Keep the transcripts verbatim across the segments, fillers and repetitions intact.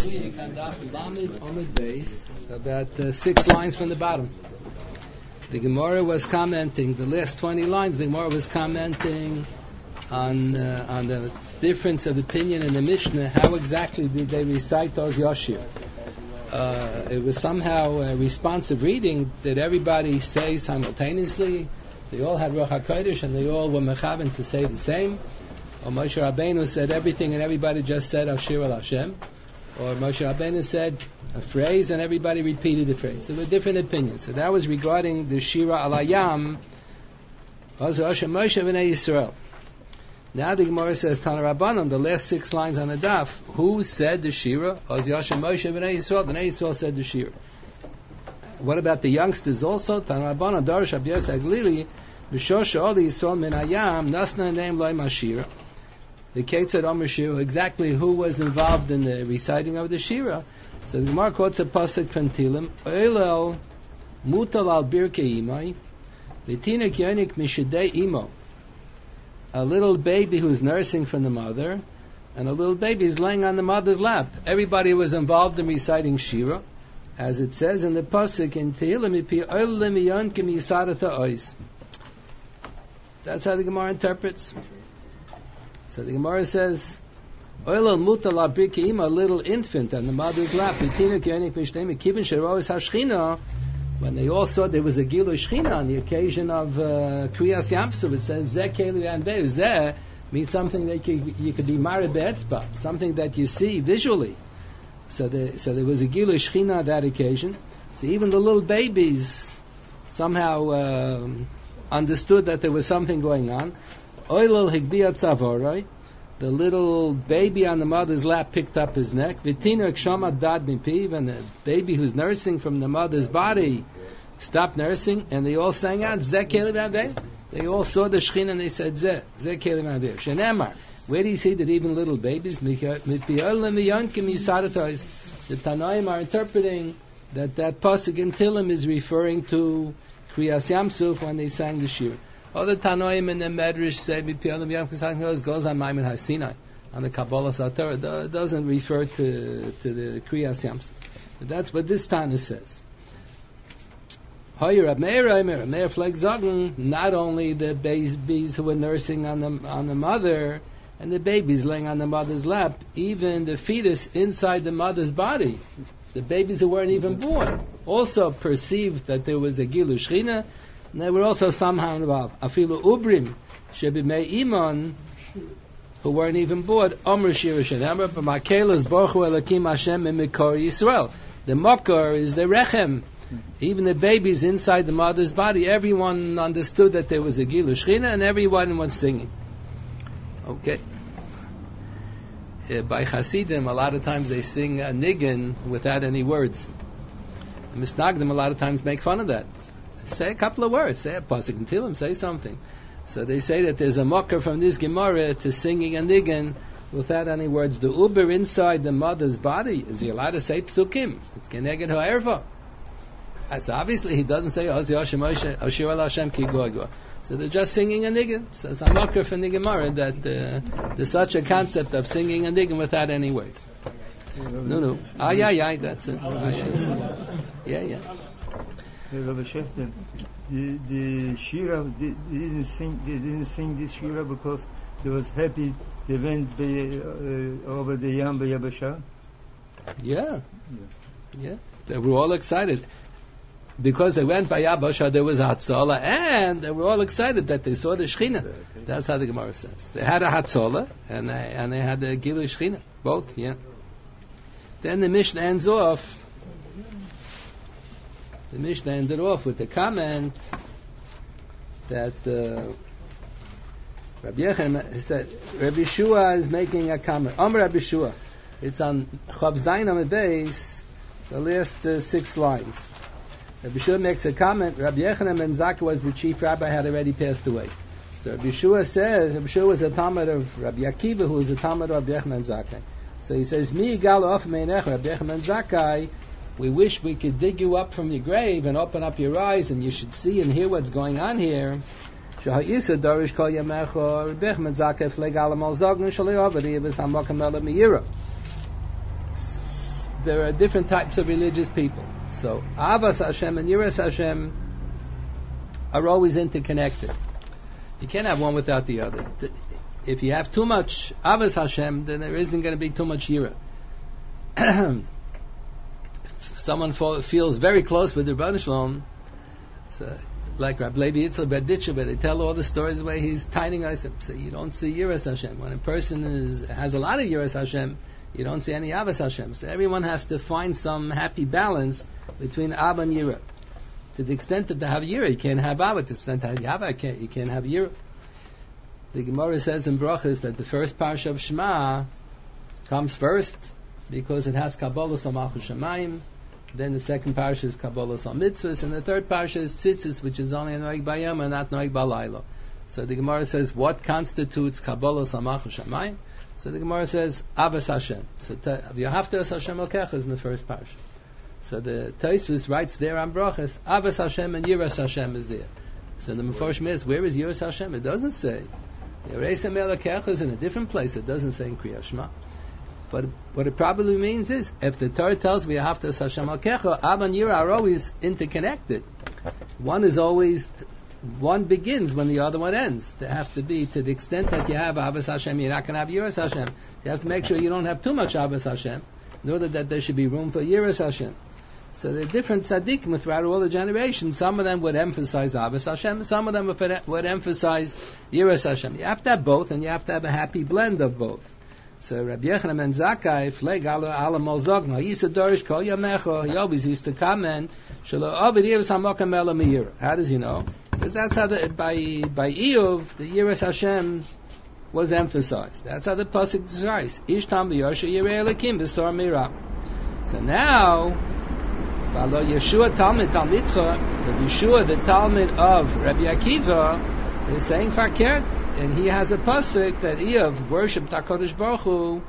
last week on Daf Lamed Omid Beis, about uh, six lines from the bottom. The Gemara was commenting, the last twenty lines, the Gemara was commenting on uh, on the difference of opinion in the Mishnah. How exactly did they recite those Yashir? Uh, it was somehow a responsive reading. Did everybody say simultaneously? They all had Ruach HaKodesh and they all were mechaven to say the same. Or Moshe Rabbeinu said everything and everybody just said Ashir al Hashem. Or Moshe Rabbeinu said a phrase and everybody repeated the phrase. So there were different opinions. So that was regarding the Shira al Hayam, Ozer Oshem Moshe B'nai Yisrael. Now the Gemara says, Tana Rabbanon, the last six lines on the daf, who said the Shira? Ozer Oshem Moshe B'nai Yisrael. B'nai Yisrael said the Shira. What about the youngsters also? Tana Rabbanon, Darish Rabbi Yosef Aglili, B'shosh Oli Yisrael Min Hayam, Nasna Neim Loi Mashira. The Ketzad Omer Shira, exactly who was involved in the reciting of the Shira. So the Gemara quotes a pasuk from Tilim, Oilel Mutal al Birkei Imai, V'tina Kyonik Mishadei Imo. A little baby who's nursing from the mother, and a little baby is laying on the mother's lap. Everybody was involved in reciting Shira, as it says in the pasuk in Tilim, Ipi Oilem Yonkim Yisarata Ois. That's how the Gemara interprets. So the Gemara says, Oilel mutal al birkei ima, a little infant on the mother's lap. When they all saw there was a Gilu Shechina on the occasion of uh, Kriyas Yamsuf, it says Zeh Keli Anveu. Zeh means something that you, you could be married be'etzba, something that you see visually. So, the, so there was a Gilu Shechina on that occasion. So even the little babies somehow uh, understood that there was something going on. Oilel higdiyat savorai, the little baby on the mother's lap picked up his neck. Vitina kshama dad mipiv, and the baby who's nursing from the mother's body stopped nursing, and they all sang out Zeh Keli V'Aveh. They all saw the Shechina and they said Zeh Zeh Keli V'Aveh. Shenemar, where do you see that even little babies? The Tanaim are interpreting that that pasuk in Tilim is referring to Kriyas Yamsuf when they sang the Shir. Other Tanoim in the Medrash say goes on Maimon HaSinai, on the Kabbalah Satorah. It doesn't refer to to the Kriyas Yamsuf. But that's what this Tana says. Not only the babies who were nursing on the on the mother and the babies laying on the mother's lap, even the fetus inside the mother's body, the babies who weren't even born, also perceived that there was a Gilu Shechina. And they were also somehow involved. Afilu Ubrim, Shebimei Iman, who weren't even born. Omer Shira Shenemar, B'Makelas Borchu Elakim Hashem Mikor Yisrael. The Mokor is the Rechem. Even the babies inside the mother's body, everyone understood that there was a Gilu Shechina, and everyone was singing. Okay. Uh, by Hasidim, a lot of times they sing a niggin without any words. The Misnagdim a lot of times make fun of that. Say a couple of words, say a pasuk and Tilim, say something. So they say that there's a mocker from this Gemara to singing a niggin without any words. The uber inside the mother's body, is he allowed to say psukim? It's keneged ha'erva. So obviously he doesn't say Oz Yashem Ashir al Hashem ki goy. So they're just singing a niggin. So it's a mocker from the Gemara that uh, there's such a concept of singing a niggin without any words. No, no. Ah, yeah, yeah, that's it. Ah, yeah, yeah. yeah. Rabbi Shefton, the the Shira they, they didn't sing they didn't sing this Shira because they was happy they went by, uh, over the Yam Yabasha. Yeah. yeah, yeah, they were all excited because they went by Yabasha. There was a Hatzalah, and they were all excited that they saw the Shechina. That's how the Gemara says. They had a Hatzalah and they and they had the Gilu Shechina, both. Yeah. Then the Mishnah ends off. The Mishnah ended off with the comment that uh, Rabbi Yechon said, Rabbi Shua is making a comment. Om Rabbi Shua. It's on Chav Zayin Amud Beis, the last uh, six lines. Rabbi Shua makes a comment. Rabbi Yechon ben Zakkai was the chief rabbi, had already passed away. So Rabbi Shua says, Rabbi Shua was a Talmud of Rabbi Akiva, who was a Talmud of Rabbi Yechon ben Zakkai. So he says, Mi gal of meinech Rabbi Yechon ben Zakkai. We wish we could dig you up from your grave and open up your eyes, and you should see and hear what's going on here. Shaha'isa darish kol yamecha Rabbi Yechon ben Zakkai fleg alamal zognu shalei avadi ibis hamakam ela meira. there are different types of religious people. So Avas Hashem and Yiras Hashem are always interconnected. You can't have one without the other. If you have too much Avas Hashem, then there isn't going to be too much Yira. If someone fall, feels very close with the Rebbeinu Shalom, so like Rabbi Levi Yitzchak Berditcher, but they tell all the stories the way he's tidying us. So you don't see Yiras Hashem. When a person is, has a lot of Yiras Hashem, you don't see any Avas Hashem. So everyone has to find some happy balance between Abba and Yira. To the extent that they have Yira, you can't have Abba. To the extent that you have Abba, you can't have Yira. The Gemara says in Brachas that the first parsha of Shema comes first because it has Kabbalah Samach Shemayim. Then the second parsha is Kabbalah Sam Mitzvahs, and the third parsha is Tzitzis, which is only Noeg Bayam and not Noeg Balayla. So the Gemara says, what constitutes Kabbalah Samach Shemayim? So the Gemara says, Avas Hashem. So V'yahavta Hashem Elkecha is in the first parsha. So the Tosfos writes there on Brachas, Avas Hashem and Yiras Hashem is there. So the Mefarshim is, where is Yiras Hashem? It doesn't say. Yiras Elkecha is in a different place. It doesn't say in Kriyas Shema. But what it probably means is, if the Torah tells me V'yahavta Hashem Elkecha, Abba and Yira are always interconnected. One is always, one begins when the other one ends. They have to be, to the extent that you have Avas Hashem, you're not going to have Yiras Hashem. You have to make sure you don't have too much Avas Hashem, in order that there should be room for Yiras Hashem. So there are different tzaddikim throughout all the generations. Some of them would emphasize Avas Hashem, some of them would, would emphasize Yiras Hashem. You have to have both, and you have to have a happy blend of both. So Rabbi Yochanan ben Zakkai, fleg ala ala molzogna, yisa dorish kol yamecho, he always used to comment, shelo ovid yiras hamokem ela me'yira. How does he know? Because that's how the, by, by Iyov, the Yiras Hashem was emphasized. That's how the pasuk describes. Ish tam v'yosha yirei elikim b'sor mira. So now, v'alo Yeshua Talmid Talmidcha, Rabbi Yeshua, the Talmid of Rabbi Akiva, is saying fakir, and he has a pasuk that Iyov worshipped HaKadosh Baruch Hu.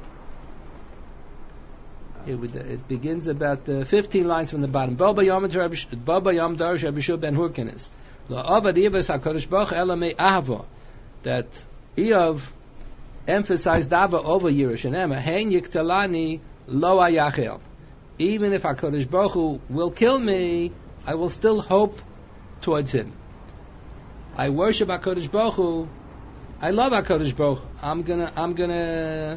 It, would, it begins about uh, fifteen lines from the bottom. Baba Yom Darish Rabbi Yeshua ben Hurkenes. La'avad Iyavas HaKadosh Baruch Hu ela me'ahava. That Iyov emphasized Ava over Yerushalayim. Hein yiktalani lo ayachel. Even if HaKadosh Baruch Hu will kill me, I will still hope towards him. I worship HaKadosh Baruch Hu. I love HaKadosh Baruch Hu. I'm gonna, I'm gonna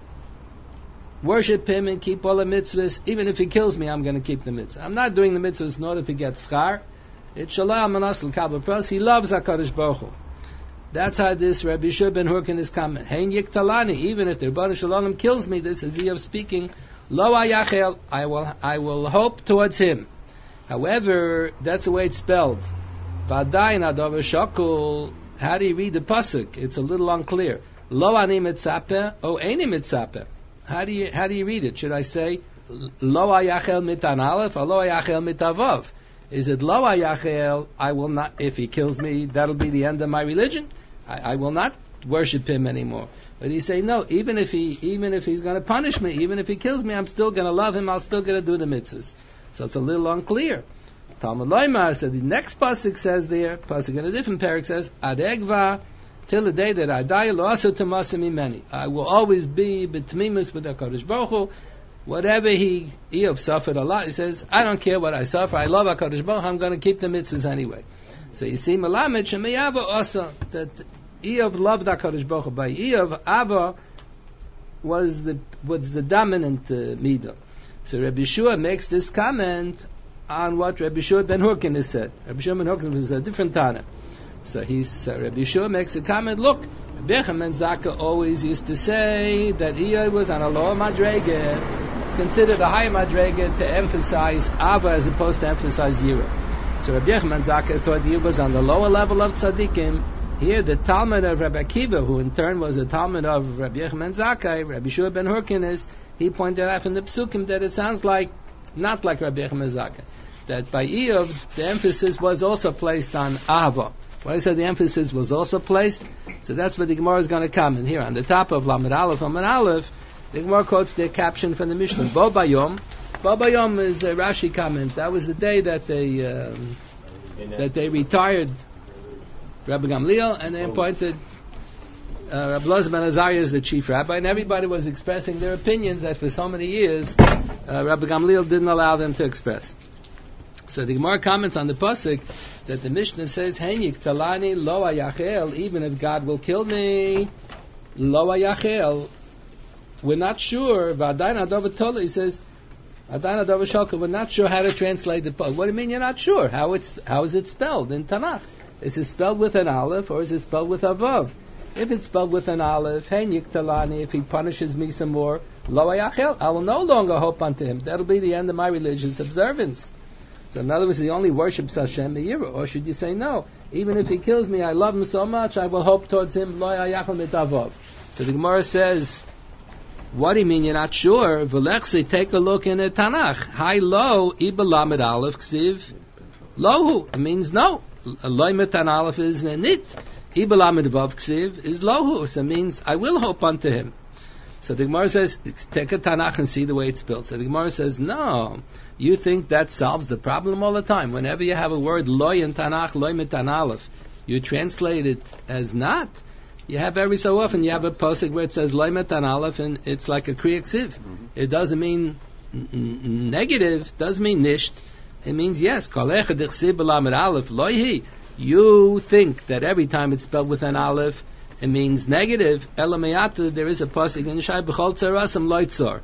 worship him and keep all the mitzvahs. Even if he kills me, I'm gonna keep the mitzvahs. I'm not doing the mitzvahs in order to get schar. It's shalom manas l'kabel pros. He loves HaKadosh Baruch Hu. That's how this Rabbi Yeshua ben Hurken is coming. Hein yiktalani. Even if the Rebbeinu Shalom kills me, this is Iyov speaking. Lo ayachel. I will, I will hope towards him. However, that's the way it's spelled. Vadayin adov shakul. How do you read the pasuk? It's a little unclear. Lo ani mitzape o eini mitzape. How do you how do you read it? Should I say lo ayachel mitan aleph or lo ayachel mitavav? Is it lo ayachel? I will not. If he kills me, that'll be the end of my religion. I, I will not worship him anymore. But he say no. Even if he even if he's going to punish me, even if he kills me, I'm still going to love him. I'm still going to do the mitzvahs. So it's a little unclear. Talmud Loimar said the next pasuk says there, pasuk in a different parak says, Adegva, till the day that I die, lo asu tamasim imeni. I will always be betmimus with HaKadosh Baruch Hu. Whatever he, Iyov suffered a lot, he says, I don't care what I suffer, I love HaKadosh Baruch Hu, I'm going to keep the mitzvahs anyway. So you see, Melamed Shemeyava also, that Iyov loved HaKadosh Baruch Hu. By Iyov, Ava was the, was the dominant uh, midah. So Rabbi Yeshua makes this comment on what Rabbi Yeshua ben Hurken has said. Rabbi Yeshua ben Hurken was a different Tana. So he's, uh, Rabbi Yeshua makes a comment, look, Rabbi Yochanan ben Zakkai always used to say that Iyov was on a lower madrega. It's considered a higher madrega to emphasize Ava as opposed to emphasize Yira. So Rabbi Yochanan ben Zakkai thought Iyov was on the lower level of tzaddikim. Here the Talmud of Rabbi Akiva, who in turn was a Talmud of Rabbi Yochanan ben Zakkai, Rabbi Yeshua ben Hurken, is, he pointed out from the psukim that it sounds like not like Rabbi Yochanan ben Zakkai, that by Iyov the emphasis was also placed on Ahava. When I said the emphasis was also placed, so that's what the Gemara is going to comment here on the top of Lamed Aleph. Lamed Aleph, the Gemara quotes their caption from the Mishnah. Bo Bayom, Bo Bayom is a Rashi comment. That was the day that they um, that they retired Rabbi Gamliel and they appointed uh, Rabbi Elazar ben Azariah is the chief rabbi, and everybody was expressing their opinions that for so many years uh, Rabbi Gamliel didn't allow them to express. So the Gemara comments on the pasuk that the Mishnah says, "Henyik talani lo ayachel," even if God will kill me, lo ayachel. We're not sure. V'adayin adov tola. He says, "Adayin adov shalka." We're not sure how to translate the pasuk. What do you mean you're not sure? How it's how is it spelled in Tanakh? Is it spelled with an aleph or is it spelled with a vav? If it's spelled with an aleph, Henyik talani, if he punishes me some more, lo ayachel, I will no longer hope unto him. That'll be the end of my religious observance. So in other words, he only worships Hashem Me'ira, or should you say no? Even if he kills me, I love him so much, I will hope towards him, lo ayachel mitavov. So the Gemara says, what do you mean you're not sure? V'lechsi, take a look in the Tanakh. Hi lo, ibalamed aleph ksiv, lohu. It means no. Loimet an aleph is nit. Ibalamed vav ksiv is lohu. So it means I will hope unto him. So the Gemara says, take a Tanakh and see the way it's spelled. So the Gemara says, no. You think that solves the problem all the time. Whenever you have a word loy in Tanakh, loy mit an aleph, you translate it as not. You have every so often, you have a posuk where it says loy mit an aleph, and it's like a kriya ksiv. Mm-hmm. It doesn't mean n- n- negative, doesn't mean nisht. It means yes. You think that every time it's spelled with an aleph, it means negative. Elamayata, there is a pasuk in Yeshai b'chol tzarasam loitzar.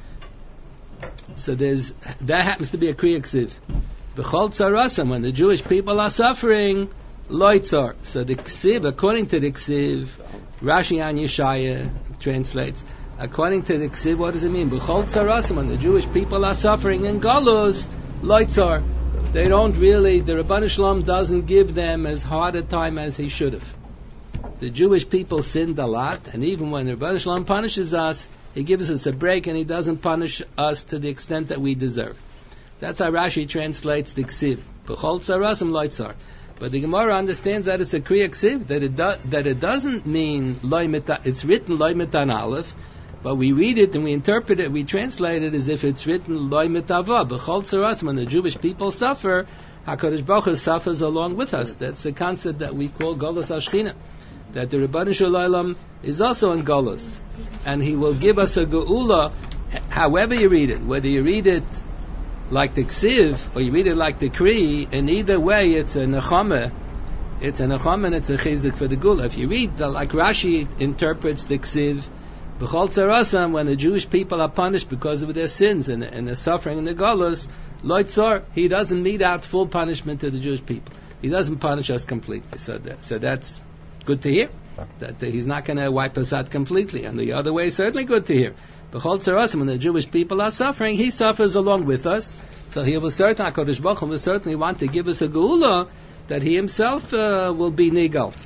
So there's that happens to be a kriya ksiv. B'chol tzarasam, when the Jewish people are suffering, loitzar. So the ksiv, according to the ksiv, Rashi on Yeshaya translates. According to the ksiv, what does it mean? B'chol tzarasam, when the Jewish people are suffering in galus, loitzar. They don't really, the Rebbeinu Shalom doesn't give them as hard a time as he should have. The Jewish people sinned a lot, and even when the Rebbeinu Shalom punishes us, he gives us a break and he doesn't punish us to the extent that we deserve. That's how Rashi translates the ksiv. B'chol tzarasam loitzar. But the Gemara understands that it's a kriya ksiv, that it do, that it doesn't mean loy mita, it's written loy mitan aleph, but we read it and we interpret it, we translate it as if it's written loy mitava. B'chol tzarasam, when the Jewish people suffer, HaKadosh Baruch Hu suffers along with us. That's the concept that we call Golus HaShechina. That the Rebbeinu Shalom is also in Golus. And he will give us a geula, however you read it, whether you read it like the ksiv or you read it like the kri. In either way, it's a nechama. It's a nechama and it's a chizik for the geula. If you read the, like Rashi interprets the ksiv, b'chol tzarasam, when the Jewish people are punished because of their sins and, and the suffering in the galus, loitzor, he doesn't mete out full punishment to the Jewish people. He doesn't punish us completely. So that, so that's good to hear. That uh, he's not going to wipe us out completely. And the other way is certainly good to hear. B'chol tzarasim, when the Jewish people are suffering, he suffers along with us. So he will certainly, HaKadosh Baruch Hu will certainly want to give us a geula that he himself uh, will be nigal.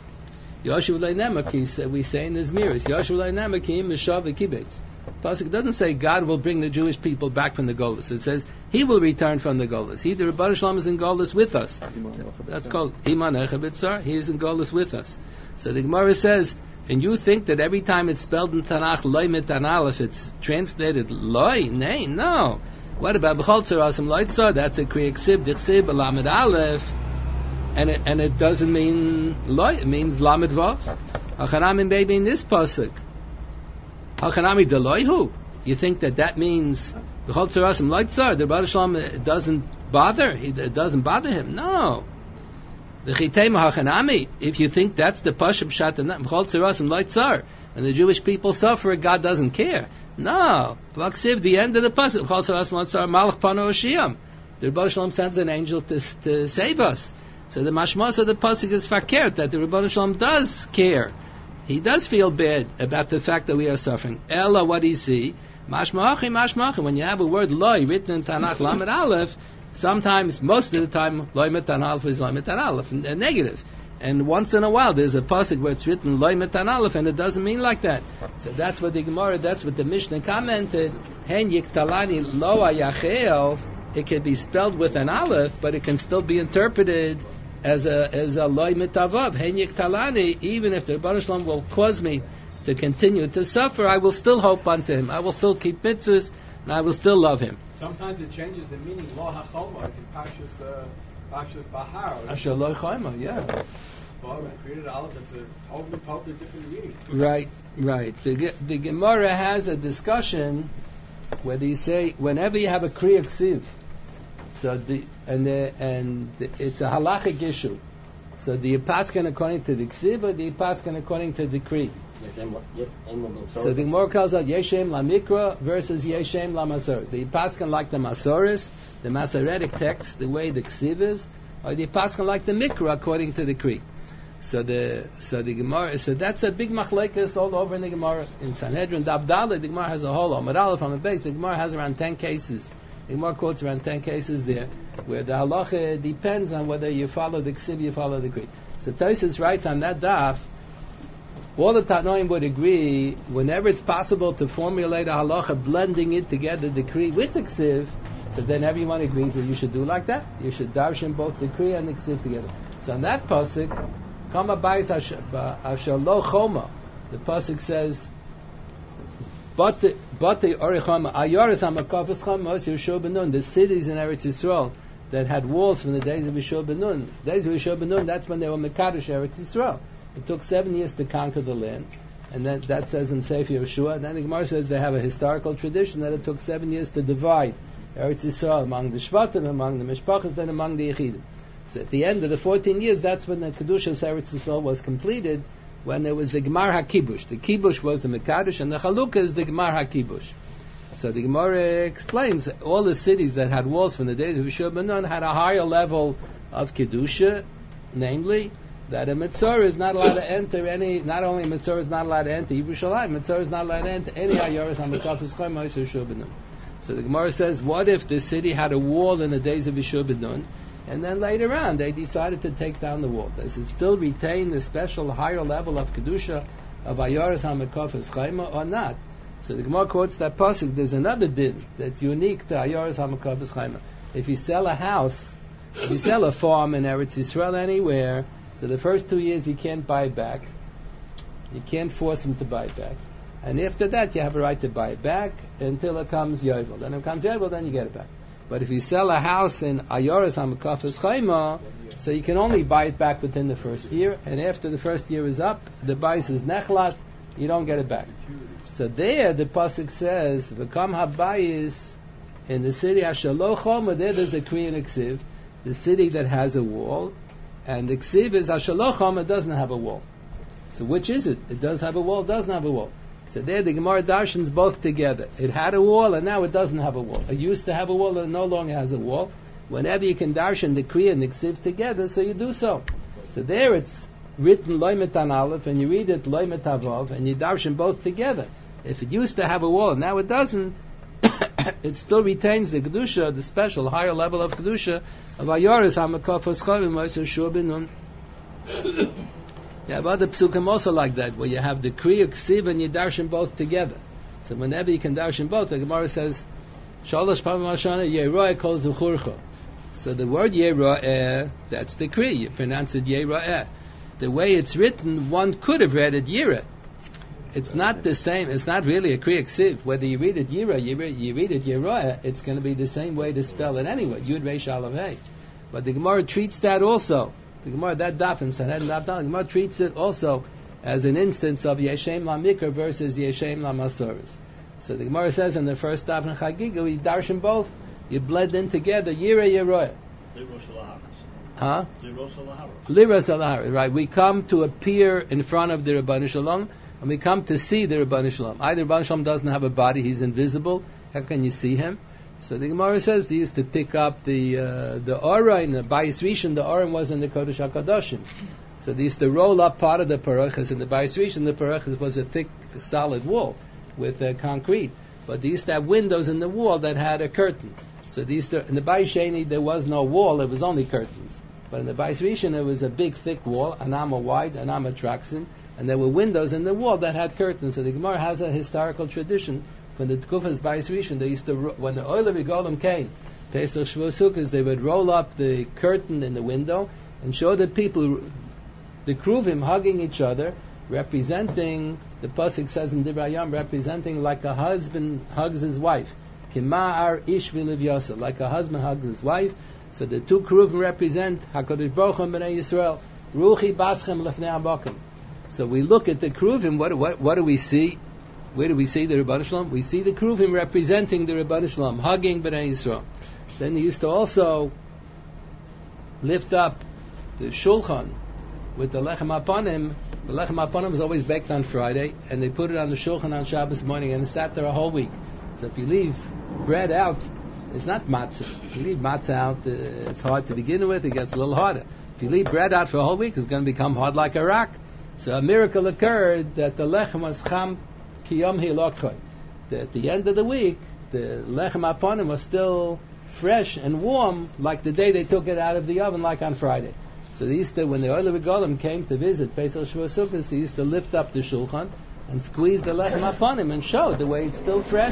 Yoshev Lei Nemakis, we say in his mirrors, Yoshev Lei Nemakim Mishav Kibetz. Pasuk doesn't say God will bring the Jewish people back from the Golus. It says he will return from the Golus. He, the Rebbeinu Shalom, is in Golus with us. That's called Iman Echabitzar. He is in Golus with us. So the Gemara says, and you think that every time it's spelled in Tanakh, loy mitan aleph, it's translated loy? Nay, no. What about b'chol tzarasim loitzar? That's a kriya ksiv, dichsiv, lamed aleph, and it, and it doesn't mean loy, it means lamed vav. Hachanami baby in this pasuk. Hachanami deloyhu. You think that that means b'chol tzarasim loitzar? The Rebbeinu Shalom doesn't bother. He, it doesn't bother him. No. The chitei hachanami. If you think that's the pashut pshat and b'chol tzarasim loitzar, and the Jewish people suffer, God doesn't care. No. Vaksiv, the end of the pasuk. B'chol tzarasim loitzar malach pano oshiyam. The Rebbeinu Shalom sends an angel to, to save us. So the mashmas of the pasuk is fakert, that the Rebbeinu Shalom does care. He does feel bad about the fact that we are suffering. Ella, what do you see? Mashma'achim, mashma'achim. When you have a word loy written in Tanakh lamed aleph, sometimes, most of the time, loy mitan aleph is loy mitan aleph, a negative. And once in a while, there's a pasuk where it's written loy mitan aleph, and it doesn't mean like that. So that's what the Gemara, that's what the Mishnah commented. Hen yiktalani lo ayachel. It can be spelled with an aleph, but it can still be interpreted as a as a loy mitavav. Hen yiktalani. Even if the Rebbeinu Shalom will cause me to continue to suffer, I will still hope unto him. I will still keep mitzvahs, and I will still love him. Sometimes it changes the meaning. Lo hachoma in Parshas uh, Parshas Bahar. Asher lo chayma, yeah. Bob created Aleph. It's a totally, totally different meaning. Right, right. The Ge- the Gemara has a discussion whether you say whenever you have a kriya ksiv, so the and the, and the, it's a halachic issue. So do you paskin according to the ksiv or do you paskin according to the kri? So the Gemara calls out Yeshem la Mikra versus Yeshem la Masoris. The Paskan like the Masoris, the Masoretic text, the way the Ksiv is, or the Paskan like the Mikra according to the Kri. So the so the Gemara, so that's a big machlekes all over in the Gemara. In Sanhedrin, Dabdala, the Gemara has a whole Amar Aleph on the base. The Gemara has around ten cases. The Gemara quotes around ten cases there, where the halacha depends on whether you follow the Ksiv, you follow the Kri. So Tosfos writes on that daf. All the Tanoim would agree, whenever it's possible to formulate a halacha, blending it together, the Kri with the Ksiv, so then everyone agrees that you should do like that. You should darshan both the Kri and the Ksiv together. So on that pasuk, Kama Bayis Asher Lo Choma, the pasuk says, But the Orichama Ayoris Hamakafas Chamos Yeshua Benun, the cities in Eretz Yisrael that had walls from the days of Yeshua Benun. The days of Yeshua Benun, that's when they were Mekadosh Eretz Yisrael. It took seven years to conquer the land, and then that says in Sefer Yeshua. And then the Gemara says they have a historical tradition that it took seven years to divide Eretz Yisrael among the Shvatim, among the Mishpachas, then among the Yechidim. So at the end of the fourteen years, that's when the Kedusha of Eretz Yisrael was completed, when there was the Gemar HaKibush. The Kibush was the Mekadosh, and the Chalukah is the Gemar HaKibush. So the Gemara explains that all the cities that had walls from the days of Yeshua ben Nun had a higher level of Kedusha, namely, that a Mitzvah is not allowed to enter any, not only a Mitzvah is not allowed to enter Yerushalayim, Mitzvah is not allowed to enter any Ayoros HaMekafos Chaim Moshe Yeshua ben Nun. So the Gemara says, what if the city had a wall in the days of Yeshua ben Nun, and then later on they decided to take down the wall? Does it still retain the special higher level of Kedusha of Ayoros HaMekafos Chaim or not? So the Gemara quotes that pasuk. There's another din that's unique to Ayoros HaMekafos Chaim. If you sell a house, if you sell a farm in Eretz Yisrael anywhere, so the first two years you can't buy it back. You can't force him to buy it back. And after that you have a right to buy it back until it comes Yovel. Then it comes Yovel, then you get it back. But if you sell a house in Ayoros HaMekafos Chaim, so you can only buy it back within the first year, and after the first year is up, the bais is nechlat, you don't get it back. So there the pasuk says, V'kam habayis, in the city Asher Lo Choma, there there's a Kri and a Ksiv, the city that has a wall, and the Ksiv is Asher Lo Choma, doesn't have a wall. So which is it? It does have a wall, doesn't have a wall. So there the Gemara darshans both together. It had a wall and now it doesn't have a wall. It used to have a wall and it no longer has a wall. Whenever you can darshan the Kri and the Ksiv together, so you do so. So there it's written Loi Metan Aleph and you read it Loi Metavav and you darshan both together. If it used to have a wall and now it doesn't, it still retains the Kedusha, the special higher level of Kedusha of Ayoros HaMekafos Chaim Moshe Yeshua ben Nun. You have other psukim also like that, where you have the Kri, Ksiv, and you darshan both together. So whenever you can darshan both, the Gemara says, Shalosh Pamim Hashana Yeroeh Kol Zuchurcha. So the word Yeroeh, that's the Kri. You pronounce it Yeroeh. The way it's written, one could have read it Yireh. It's not the same. It's not really a Kri Ksiv. Whether you read it Yireh, you read, you read it Yeroeh, it's going to be the same way to spell it anyway. Yud Reish Aleph Hey. But the Gemara treats that also. The Gemara, that daf in Sanhedrin daf, the Gemara treats it also as an instance of Yeshem la Mikra versus Yeshem la Masoris. So the Gemara says in the first daf in Chagiga, we darshan both. You blend in together. Yireh Yeroeh. Huh? Liras Alaharis. Right. We come to appear in front of the Rabbanu Shalom, and we come to see the Rabbanu Shalom. Either Rabbanu Shalom doesn't have a body; he's invisible. How can you see him? So the Gemara says they used to pick up the uh, the Aura in the Bayis Rishon. The Aura was in the Kodesh HaKadoshim. So they used to roll up part of the Parachas in the Bayis Rishon. The Parachas was a thick, solid wall with uh, concrete. But they used to have windows in the wall that had a curtain. So they used to, in the Bayis Sheni there was no wall; it was only curtains. But in the Bayis Rishon there was a big, thick wall, an amma wide, an amma traxin, and there were windows in the wall that had curtains. So the Gemara has a historical tradition. When the Tkufas Bayis Rishon, they used to, when the Oil of Yigolim came, Pesach Shavuos Sukkos, they would roll up the curtain in the window and show the people, the Kruvim hugging each other, representing, the pasuk says in Divrei Hayam, representing like a husband hugs his wife. Kima'ar ish v'liv yasa, like a husband hugs his wife. So the two Kruvim represent HaKadosh Baruch Hu and Bnei Yisrael. Ruchi baschem lefnei abakim. So we look at the Kruvim, what, what, what do we see? Where do we see the Rebbeinu Shalom? We see the Kruvim representing the Rebbeinu Shalom, hugging Bnei Yisrael. Then he used to also lift up the Shulchan with the Lechem Apanim. The Lechem Apanim was always baked on Friday, and they put it on the Shulchan on Shabbos morning, and it sat there a whole week. So if you leave bread out, it's not matzah. If you leave matzah out, uh, it's hard to begin with, it gets a little harder. If you leave bread out for a whole week, it's going to become hard like a rock. So a miracle occurred that the lechem was cham kiyom hilokchoy. At the end of the week, the lechem aponim was still fresh and warm, like the day they took it out of the oven, like on Friday. So they used to, when the Oile V'Golim came to visit Pesach Shavuos Sukkos, they used to lift up the shulchan and squeeze the lechem aponim and show the way it's still fresh.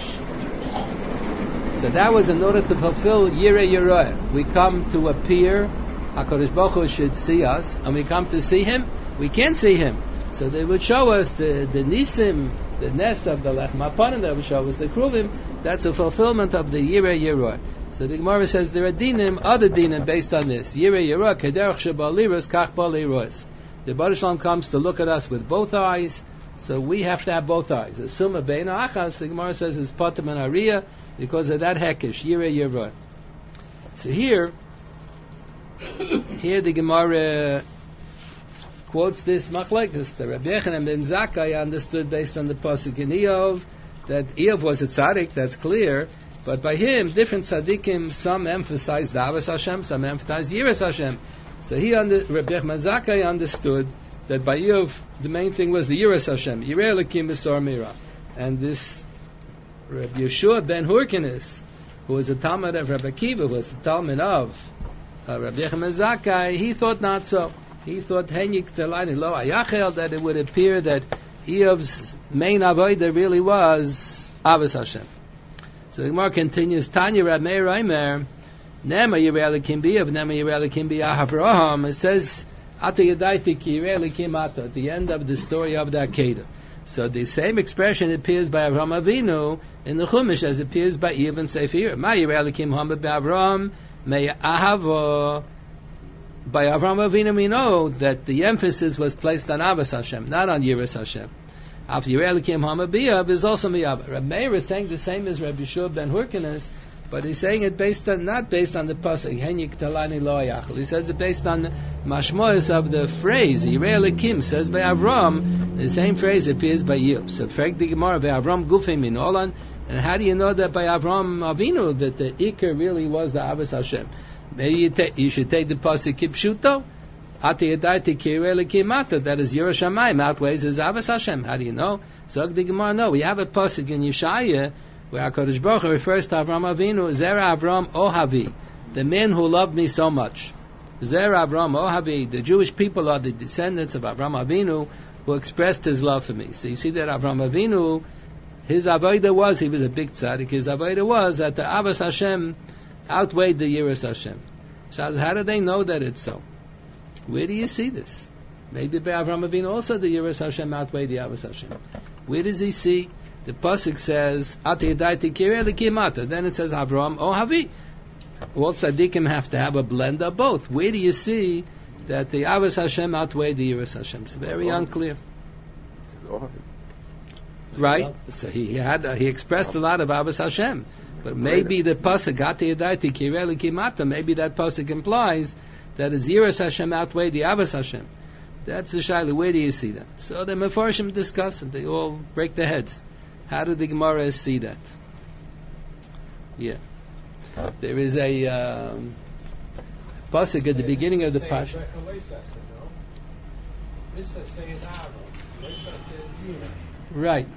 So that was in order to fulfill Yireh Yeroeh. We come to appear, HaKadosh Baruch Hu should see us, and we come to see Him. We can't see Him. So they would show us the, the Nisim, the Nes of the Lechem Aponim, they would show us the Kruvim. That's a fulfillment of the Yireh Yeroeh. So the Gemara says there are dinim, other dinim based on this. Yireh Yeroeh, Kederach Shebal Liros, Kach Bal Liros. The Baruch Shalom comes to look at us with both eyes, so we have to have both eyes. The Summa Beina Achas, the Gemara says, is Potem and Ariyah, because of that Hekesh, Yireh Yeroeh. So here, here the Gemara quotes this machlekes. The Rabbi Yochanan ben Zakkai understood based on the pasuk in Eov that Eov was a tzaddik. That's clear. But by him, different tzaddikim, some emphasized Davas Hashem, some emphasized Yiras Hashem. So he, under, Rabbi Yochanan Zakkai understood that by Eov the main thing was the Yiras Hashem, Yireh Elokim B'Sor Mira, and this Rabbi Yeshua ben Hurkinis, who was a Talmud of Rabbi Akiva, was the Talmud of uh, Rabbi Yochanan Zakkai. He thought not so. He thought Henyik Telani Lo Ayachel, that it would appear that Eov's main avodah really was Avos Hashem. So the Gemara continues, Tanya Rab Meir Omer, Nema Yireh Elokim B'Eov, Nema Yireh Elokim B'Avraham. It says, Ata Yadaiti Ki Yireh Elokim Ata, at the end of the story of the Akedah. So the same expression appears by Avraham Avinu in the Chumash as appears by Eov and Sefer. Ma Yireh Elokim Hama B'Avraham, Mei Ahavo. By Avraham Avinu we know that the emphasis was placed on Avos Hashem, not on Yiras Hashem. After Yireh Elokim Hama B'Eov is also Miyav. Rabbi Meir is saying the same as Rabbi Yeshua ben Hurkinis, but he's saying it based on, not based on the pasuk Henyik Talani Lo Ayachel. He says it based on the mashmois of the phrase Yireh Elokim says by Avram. The same phrase appears by Yov. So Frek the Gemara by Avram Gufim in Olan. And how do you know that by Avram Avinu that the Iker really was the Avos Hashem? Maybe you, ta- you should take the pasuk Kipshuto. Ati Yadaiti Yireh Elokim Ata. That is Yiras Shamayim outweighs as Avos Hashem. How do you know? So the Gemara, no. We have a pasuk in Yeshaya where HaKadosh Baruch Hu refers to Avram Avinu, Zera Avram Ohavi, the man who loved me so much. Zera Avram Ohavi, the Jewish people are the descendants of Avram Avinu who expressed his love for me. So you see that Avram Avinu, his avodah was, he was a big tzaddik, his avodah was that the Avos Hashem outweighed the Yiras Hashem. So how do they know that it's so? Where do you see this? Maybe by Avram Avinu also the Yiras Hashem outweighed the Avos Hashem. Where does he see? The pasuk says, Ati Yadaiti Yireh Elokim Ata. Then it says, Avram Ohavi. All tzaddikim have to have a blend of both. Where do you see that the Avos Hashem outweighed the Yiras Hashem? It's very unclear. Right? So he had uh, he expressed a lot of Avos Hashem. But maybe the pasuk, Ati Yadaiti Yireh Elokim Ata, maybe that pasuk implies that the Yiras Hashem outweighed the Avos Hashem. That's the shaila. Where do you see that? So the Mefarshim discuss it. They all break their heads. How did the Gemara see that? Yeah. There is a um, pasuk at the beginning of the Pasuk. Right.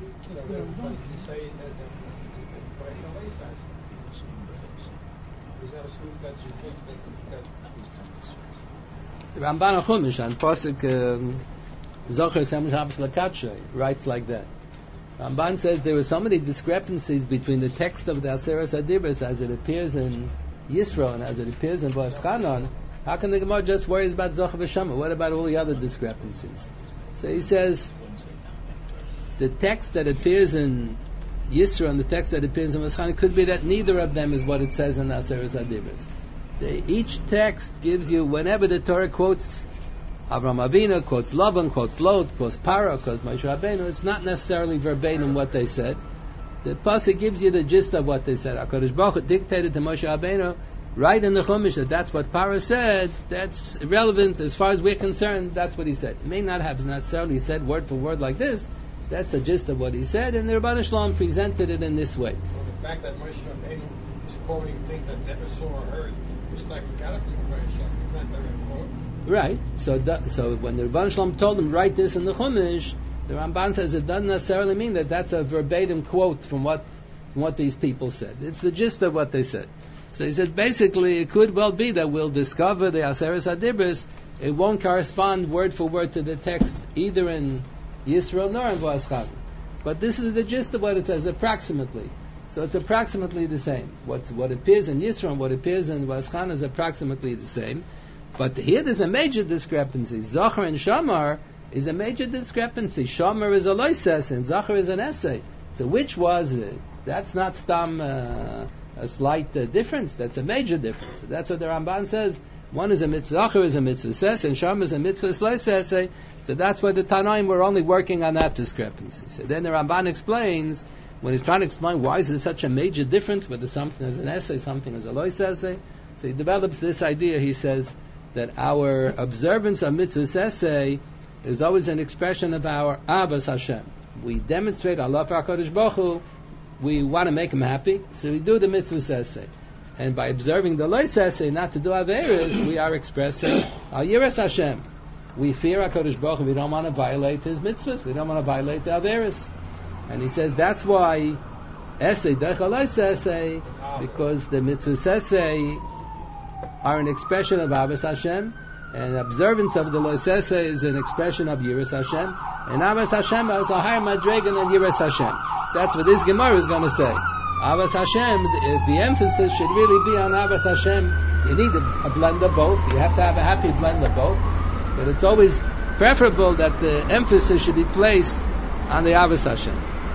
The Ramban HaChumash on pasuk Zocher Sem Shabbos Lakatshay writes like that. Ramban says there were so many discrepancies between the text of the Aseres Adibros as it appears in Yisro and as it appears in Voschanan. How can the Gemara just worries about Zocher v'Shama? What about all the other discrepancies? So he says the text that appears in Yisro and the text that appears in Voschanan could be that neither of them is what it says in the Aseres Adibros. Each text gives you, whenever the Torah quotes Avram Avinu quotes Lavan, quotes Lot, quotes Para, quotes Moshe Rabbeinu. It's not necessarily verbatim what they said. The pasuk gives you the gist of what they said. HaKadosh Baruch Hu dictated to Moshe Rabbeinu right in the Chumash that that's what Para said. That's irrelevant as far as we're concerned. That's what he said. It may not have necessarily said word for word like this. That's the gist of what he said, and the Rebbeinu Shalom presented it in this way. Well, the fact that Moshe Rabbeinu is quoting things that never saw or heard, it's like we got it from Moshe Rabbeinu. It's not direct quote. Right. So, that, so when the Rebbeinu Shalom told him write this in the Chumash, the Ramban says it doesn't necessarily mean that that's a verbatim quote from what from what these people said. It's the gist of what they said. So he said basically it could well be that we'll discover the Aseres HaDibros. It won't correspond word for word to the text either in Yisro nor in Boaz Chazan. But this is the gist of what it says approximately. So it's approximately the same. What's, what appears in Yisro and what appears in Boaz Chazan is approximately the same. But here there's a major discrepancy. Zachar and Shamar is a major discrepancy. Shamar is a loises and Zachar is an essay. So which was it? That's not stam uh, a slight uh, difference. That's a major difference. So that's what the Ramban says. One is a mitzvah, Zachar is a mitzvah ses, and Shamar is a mitzvah loises. So that's why the Tanaim were only working on that discrepancy. So then the Ramban explains, when he's trying to explain why is there such a major difference, whether something is an essay, something is a lois essay. So he develops this idea. He says that our observance of mitzvah essay is always an expression of our Avos Hashem. We demonstrate our love for HaKadosh Baruch Hu. We want to make him happy, so we do the mitzvah essay. And by observing the lois essay, not to do averos, we are expressing our yiras Hashem. We fear HaKadosh Baruch Hu. We don't want to violate his mitzvahs. We don't want to violate the averos. And he says that's why essay, derech lois essay, because the mitzvah essay are an expression of Avos Hashem, and observance of the lois essay is an expression of yiras Hashem, and Avos Hashem is a higher madrega than yiras Hashem. That's what this Gemara is going to say. Avos Hashem, the, the emphasis should really be on Avos Hashem. You need a, a blend of both. You have to have a happy blend of both. But it's always preferable that the emphasis should be placed on the Avos Hashem.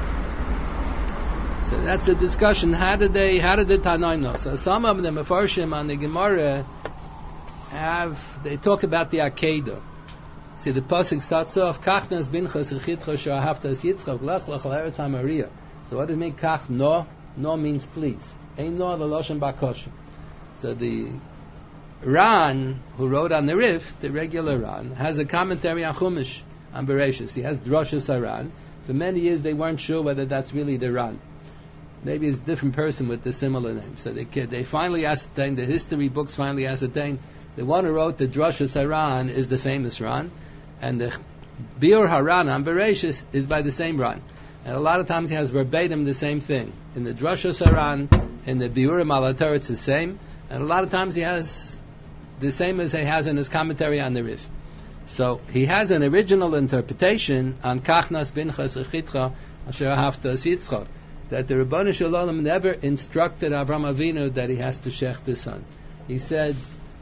So that's a discussion. How did they, how did the Tanaim know? So some of the Mefarshim on the Gemara have, they talk about the Akedah. See, the pasuk starts off, Kachnas binchas echitcha she'ahavtas Yitzchak lech lech l'eretz ha'Moriah. So what does it mean, Kach no? No means please. Ein no the loshen bakoshem. So the Ran, who wrote on the Rif, the regular Ran, has a commentary on Chumash, on Bereshis. He has Drashas HaRan. For many years they weren't sure whether that's really the Ran. Maybe it's a different person with a similar name. So they they finally ascertained, the history books finally ascertained, the one who wrote the Drashas HaRan is the famous Ran, and the Biur HaRan on Bereshis is by the same Ran. And a lot of times he has verbatim the same thing. In the Drashas HaRan, in the Biurim al HaTorah, it's the same. And a lot of times he has the same as he has in his commentary on the Rif. So he has an original interpretation on Kachnas binchas echitcha asher ahavtas Yitzchak, that the Rebbeinu Shalom never instructed Avram Avinu that he has to shech his son. He said,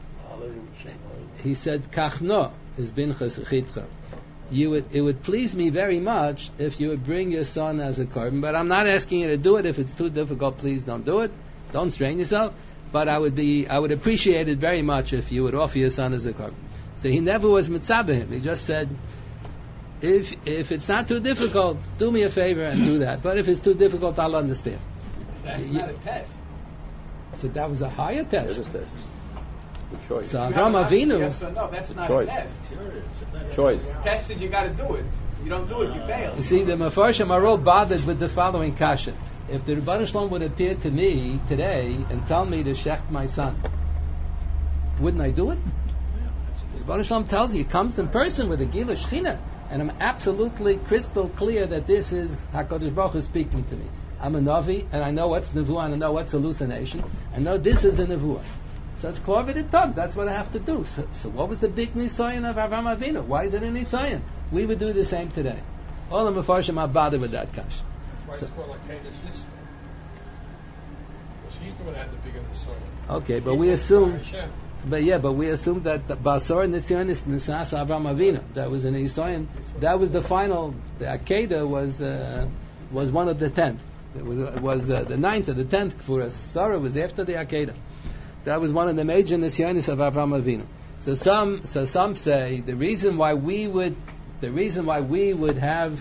he said, Kachno is binchas echitcha. You would, it would please me very much if you would bring your son as a korban, but I'm not asking you to do it. If it's too difficult, please don't do it. Don't strain yourself. But I would be, I would appreciate it very much if you would offer your son as a korban. So he never was mitzvah him. He just said, if if it's not too difficult, do me a favor and do that. But if it's too difficult, I'll understand. That's you, not a test. So that was a higher test. It is a test. The choice. So Avram Avinu. Yes or no, that's not Choice. a test. Choice. Tested, you got to do it. You don't do it, you fail. You see, the Mefarshim are all bothered with the following kasha. If the Rebbeinu Shalom would appear to me today and tell me to shecht my son, wouldn't I do it? The Rebbeinu Shalom tells you, he comes in person with a Gila Shechina, and I'm absolutely crystal clear that this is HaKadosh Baruch Hu speaking to me. I'm a Navi, and I know what's Nevuah, and I know what's hallucination. I know this is a Nevuah. So it's Klovid Tov, that's what I have to do. So, so what was the big Nisayan of Avram Avinu? Why is it a Nisayan? We would do the same today. All the Mefarshim are bothered with that kash. That's why So- it's called like Hamish Yisro. Because he's the one that had the bigger Nisayan. Okay, but we assume, but yeah, but we assume that the Basar Nisayan is Nisas Avram Avinu. That was an Nisayan. That was the final. The Akedah was uh, was one of the ten. It was, it was uh, the ninth or the tenth Kfuras. Sarah was after the Akedah. That was one of the major Nisyanis of Avram Avinu. So some, so some say the reason why we would, the reason why we would have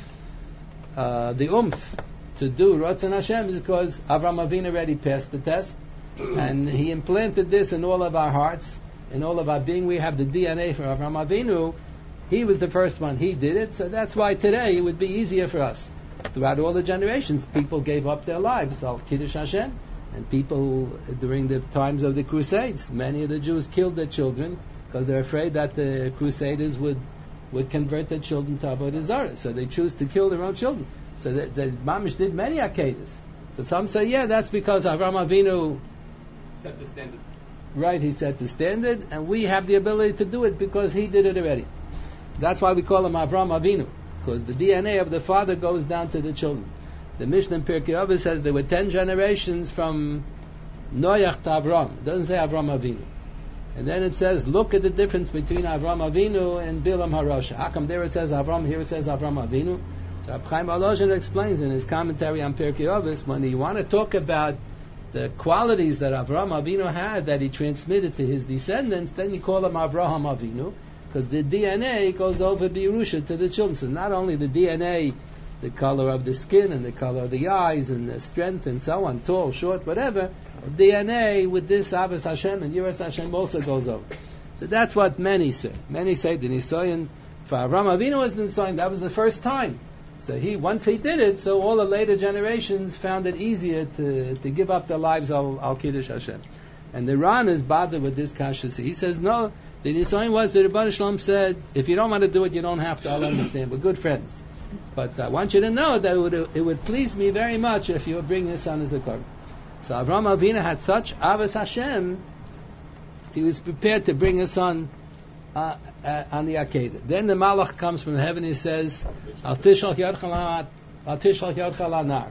uh, the oomph to do Ratzon Hashem is because Avraham Avinu already passed the test, and he implanted this in all of our hearts, in all of our being. We have the D N A from Avraham Avinu. He was the first one. He did it, so that's why today it would be easier for us. Throughout all the generations, people gave up their lives of Kiddush Hashem, and people during the times of the Crusades, many of the Jews killed their children because they're afraid that the Crusaders would would convert their children to Avodah Zarah. So they choose to kill their own children. So the, the Mamish did many Akedas. So some say, yeah, that's because Avraham Avinu set the standard. Right, he set the standard, and we have the ability to do it because he did it already. That's why we call him Avraham Avinu, because the D N A of the father goes down to the children. The Mishnah in Pirkei Avos says there were ten generations from Noach to Avram. It doesn't say Avraham Avinu. And then it says, look at the difference between Avraham Avinu and Bilam HaRasha. How come there it says Avram, here it says Avraham Avinu? So Reb Chaim Volozhin explains in his commentary on Pirkei Avos, when you want to talk about the qualities that Avraham Avinu had that he transmitted to his descendants, then you call him Avraham Avinu, because the D N A goes over Birusha to the children. So not only the D N A, the color of the skin and the color of the eyes and the strength and so on, tall, short, whatever, D N A with this Avos Hashem and Yiras Hashem also goes over. So that's what many say. Many say the Nisayan for Avraham Avinu was the Nisayan. That was the first time. So he, once he did it, so all the later generations found it easier to, to give up their lives al, al Kiddush Hashem. And the Ran is bothered with this kasha. He says, no, the Nisayan was, the Rebbeinu Shalom said, if you don't want to do it, you don't have to. I'll understand. We're good friends. But I want you to know that it would, it would please me very much if you would bring your son as a korban. So Avraham Avinu had such Avos Hashem, he was prepared to bring his son uh, uh, on the Akedah. Then the Malach comes from heaven and he says, Al tishalch yadcha lanar.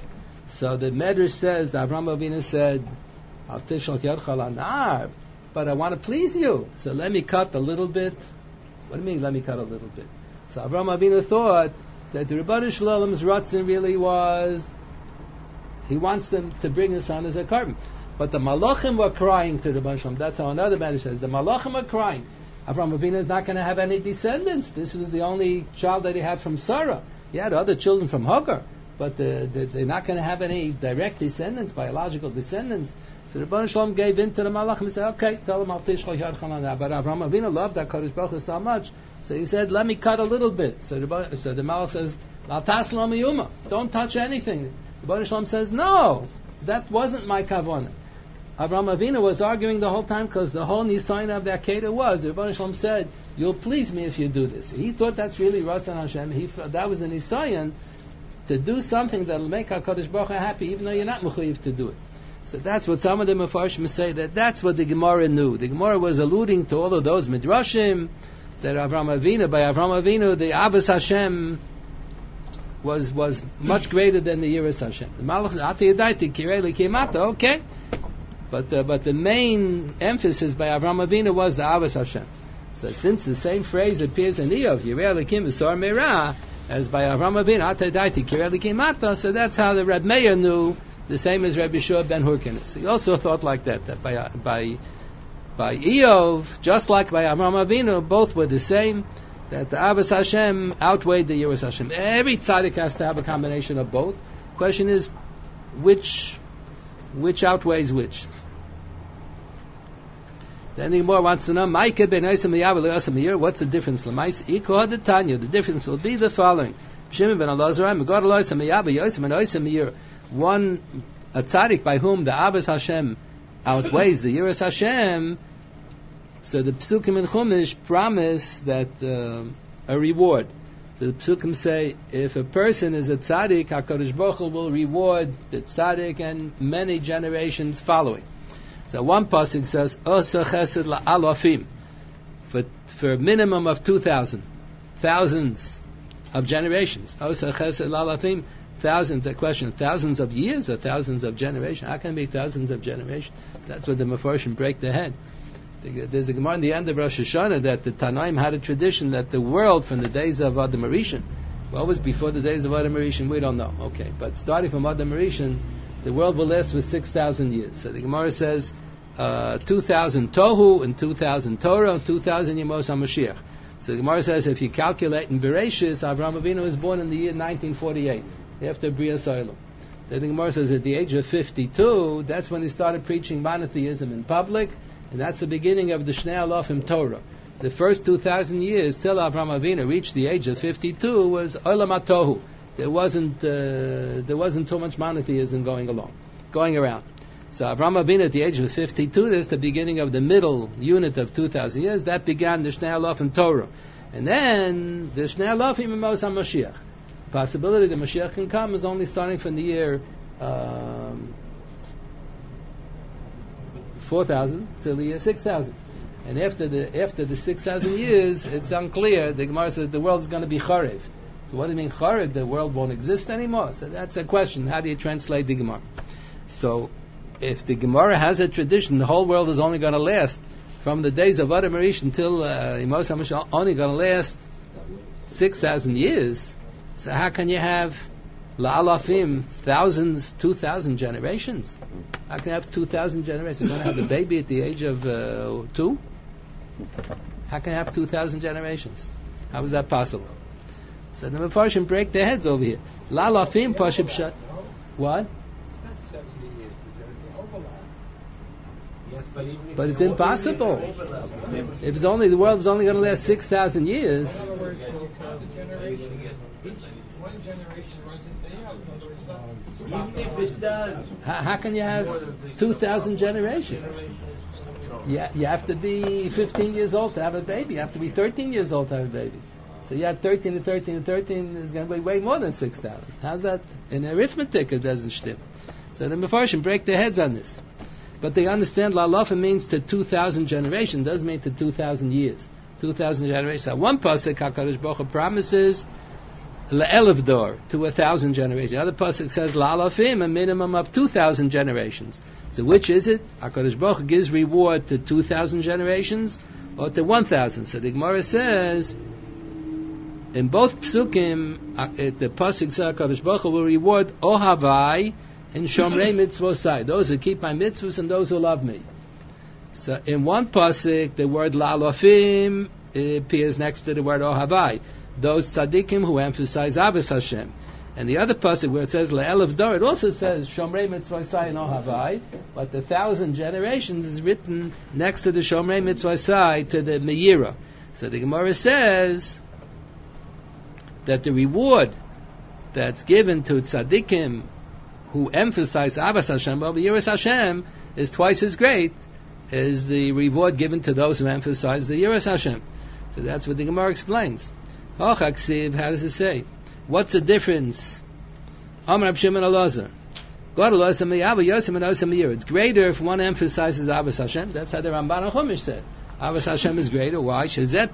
So the Medrash says, Avraham Avinu said, Al tishalch yadcha lanar, but I want to please you, so let me cut a little bit. What do you mean, let me cut a little bit? So Avraham Avinu thought that the Rebbeinu Shalom's Ratzon really was, he wants them to bring his son as a korban. But the Malachim were crying to the Rebbeinu Shalom. That's how another Medrash says. The Malachim were crying. Avraham Avinu is not going to have any descendants. This was the only child that he had from Sarah. He had other children from Hagar, but the, the, they're not going to have any direct descendants, biological descendants. So the Rebbeinu Shalom gave in to the Malachim and said, okay, tell him Al Tishchol Yad Chalana. But Avraham Avinu loved that Kadosh Baruch Hu so much, so he said, let me cut a little bit. So the, so the Malach says, La tas lo miyuma, don't touch anything. The Rebbeinu Shalom says, no, that wasn't my kavanah. Avraham Avinu was arguing the whole time because the whole nisayon of the Akedah was, the Rebbeinu Shalom said, you'll please me if you do this. He thought that's really Ratzon Hashem. He, that was a nisayon to do something that will make HaKadosh Baruch Hu happy, even though you're not mechuyev to do it. So that's what some of the Mefarshim say, that that's what the Gemara knew. The Gemara was alluding to all of those midrashim, that Avraham Avinu, by Avraham Avinu, the Avos Hashem was was much greater than the Yiras Hashem. The Malach Ati Yadaiti Kireli Kimata, okay. But uh, but the main emphasis by Avraham Avinu was the Avos Hashem. So since the same phrase appears in Eov, Yirei Elokim V'Sor Meirah, as by Avraham Avinu, Ati Yadaiti Kireli Kimata, so that's how the Reb Meir knew, the same as Rabbi Yeshua ben Hurkenes. He also thought like that, that by by by Eov, just like by Avraham Avinu, both were the same, that the Avos Hashem outweighed the Yiras Hashem. Every tzaddik has to have a combination of both. Question is, which which outweighs which? Then the Gemara wants to know, what's the difference? The difference will be the following. One, a tzaddik by whom the Avos Hashem outweighs the Yiras Hashem, so the Psukim in Chumash promise that uh, a reward. So the Psukim say, if a person is a tzaddik, HaKadosh Baruch Hu will reward the tzaddik and many generations following. So one pasuk says, Osa chesed la'alafim, for for a minimum of two thousand, thousands of generations. Osa chesed la'alafim, thousands. A question: thousands of years or thousands of generations? How can it be thousands of generations? That's what the Mefarshim break their head. There's a Gemara in the end of Rosh Hashanah that the Tanaim had a tradition that the world from the days of Adam Rishon, what was before the days of Adam Rishon, we don't know. Okay, but starting from Adam Rishon, the world will last for six thousand years. So the Gemara says uh, two thousand Tohu and two thousand Torah and two thousand Yemos HaMashiach. So the Gemara says if you calculate in Bereshis, Avraham Avinu was born in the year nineteen forty-eight, after Bria Soilum. Then the Gemara says at the age of fifty-two, that's when he started preaching monotheism in public, and that's the beginning of the Shnei Alofim Torah. The first two thousand years, till Avraham Avinu reached the age of fifty-two, was Olam HaTohu. There wasn't uh, there wasn't too much monotheism going along, going around. So Avraham Avinu at the age of fifty-two, that's the beginning of the middle unit of two thousand years. That began the Shnei Alofim Torah, and then the Shnei Alofim Yemos HaMashiach. Possibility the Mashiach can come is only starting from the year um, four thousand till the year six thousand. And after the after the six thousand years, it's unclear. The Gemara says the world is going to be charev. So what do you mean charev? The world won't exist anymore. So that's a question. How do you translate the Gemara? So if the Gemara has a tradition, the whole world is only going to last from the days of Adam Arish until uh, Yemos HaMashiach, only going to last six thousand years. So how can you have la'alafim, thousands, two thousand generations? How can you have two thousand generations? You're going to have a baby at the age of uh, two? How can you have two thousand generations? How is that possible? So the Mefarshim break their heads over here. La'alafim, pashib shat. What? But it's impossible. If it's only the world is only going to last six thousand years. Even if it does. How, how can you have two thousand generations? You, you have to be fifteen years old to have a baby. You have to be thirteen years old to have a baby. So you have thirteen and thirteen and thirteen is going to be way more than six thousand. How's that? In arithmetic it doesn't stim. So the Mefarshim break their heads on this. But they understand la'alafim means to two thousand generations, doesn't mean to two thousand years. two thousand generations. At one pasuk, HaKadosh Baruch Hu promises le'elef dor, to a thousand generations. The other pasuk says la'alafim, a minimum of two thousand generations. So which is it? HaKadosh Baruch Hu gives reward to two thousand generations or to one thousand. So the Gemara says, in both psukim, uh, the pasuk says HaKadosh Baruch Hu will reward ohavai and shomrei mitzvosai, those who keep my mitzvahs and those who love me. So in one pasuk, the word la'alafim appears next to the word ohavai, those tzaddikim who emphasize avos Hashem. And the other pasuk where it says le'elef dor, it also says shomrei mitzvosai and ohavai, but the thousand generations is written next to the shomrei mitzvosai, to the meira. So the Gemara says that the reward that's given to tzaddikim who emphasize avos Hashem, well, the yiras Hashem is twice as great as the reward given to those who emphasize the yiras Hashem. So that's what the Gemara explains. Oh, Chaksiv, how does it say? What's the difference? Amar Rab Shimon Elazar. It's greater if one emphasizes avos Hashem. That's how the Ramban HaChumash said. Avos Hashem is greater. Why?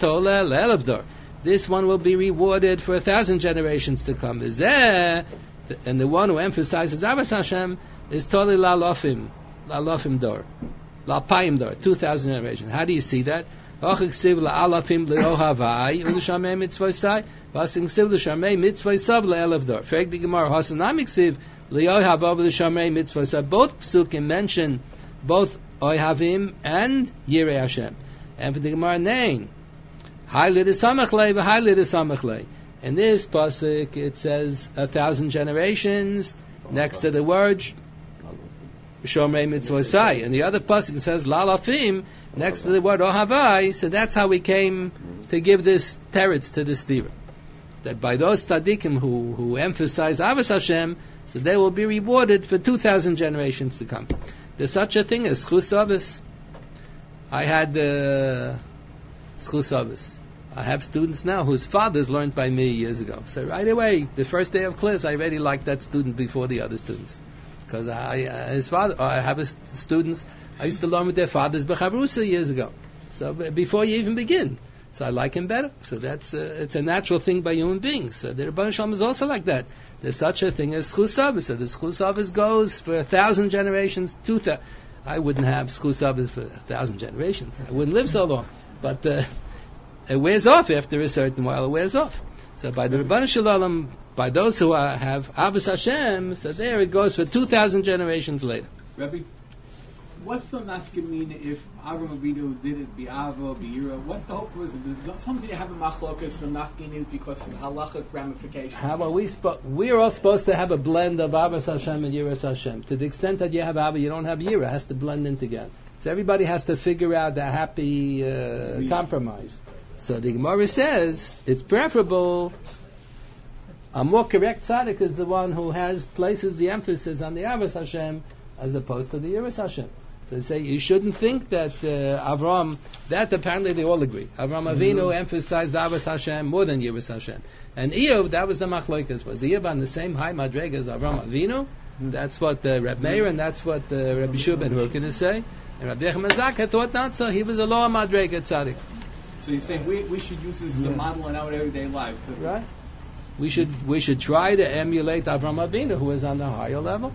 This one will be rewarded for a thousand generations to come. And the one who emphasizes avos Hashem is totally la'alafim, la'alafim dor, la'alpayim dor, two thousand generations. How do you see that? Ochiksiv la'alafim le'ohavai u'l'shamei mitzvosai v'asiksiv l'shamei mitzvosav le'elef dor. Frag the Gemara hasanamiksiv le'ohavav l'shamei mitzvosai. Both psukim mention both ohavim and yirei Hashem. And for the Gemara name, hai l'desamachlei v'hai l'desamachlei. In this pasuk, it says a thousand generations next to the word Shomrei Mitzvosai. And the other pasuk it says Lalafim next to the word Ohavai. So that's how we came to give this teretz to the stira. That by those tzaddikim who, who emphasize avos Hashem, so they will be rewarded for two thousand generations to come. There's such a thing as Schus Avos. I had the uh, Schus Avos. I have students now whose fathers learned by me years ago. So right away, the first day of class, I already liked that student before the other students, because I, uh, his father. I have his students. I used to learn with their fathers b'chavrusa years ago. So b- before you even begin, so I like him better. So that's uh, it's a natural thing by human beings. So the Rebbeinu Shalom is also like that. There's such a thing as Schus Avos. So the Schus Avos goes for a thousand generations. Two thousand. I wouldn't have Schus Avos for a thousand generations. I wouldn't live so long. But uh, it wears off after a certain while. It wears off. So by the Rebbeinu Shalom, by those who are, have avos Hashem, so there it goes for two thousand generations later. Rebbe, what's the nafkamina if Avram Avinu did it bi'ava, bi'ira? What's the hope? Was it something you have a machlokas? The nafkamina is because of halachic ramifications. How about we? Spo- we're all supposed to have a blend of Avos Hashem and Yiras Hashem. To the extent that you have Ava, you don't have Yira. It has to blend in together. So everybody has to figure out the happy uh, compromise. So the Gemara says it's preferable. A more correct tzaddik is the one who has places the emphasis on the Avos Hashem as opposed to the Yiras Hashem. So they say you shouldn't think that uh, Avram, that apparently they all agree. Avram Avinu mm-hmm. emphasized Avos Hashem more than Yiras Hashem. And Eov, that was the machlokes. Was Eov on the same high madrega as Avram Avinu? Mm-hmm. That's what uh, Reb Meir and that's what uh, Rabbi Shua ben Hurkina say. And Rabbi Yechim Zakha thought not so. He was a lower madrega tzaddik. So you're saying we, we should use this as a model in our everyday lives, right? We should we should try to emulate Avram Avinu, who is on the higher level.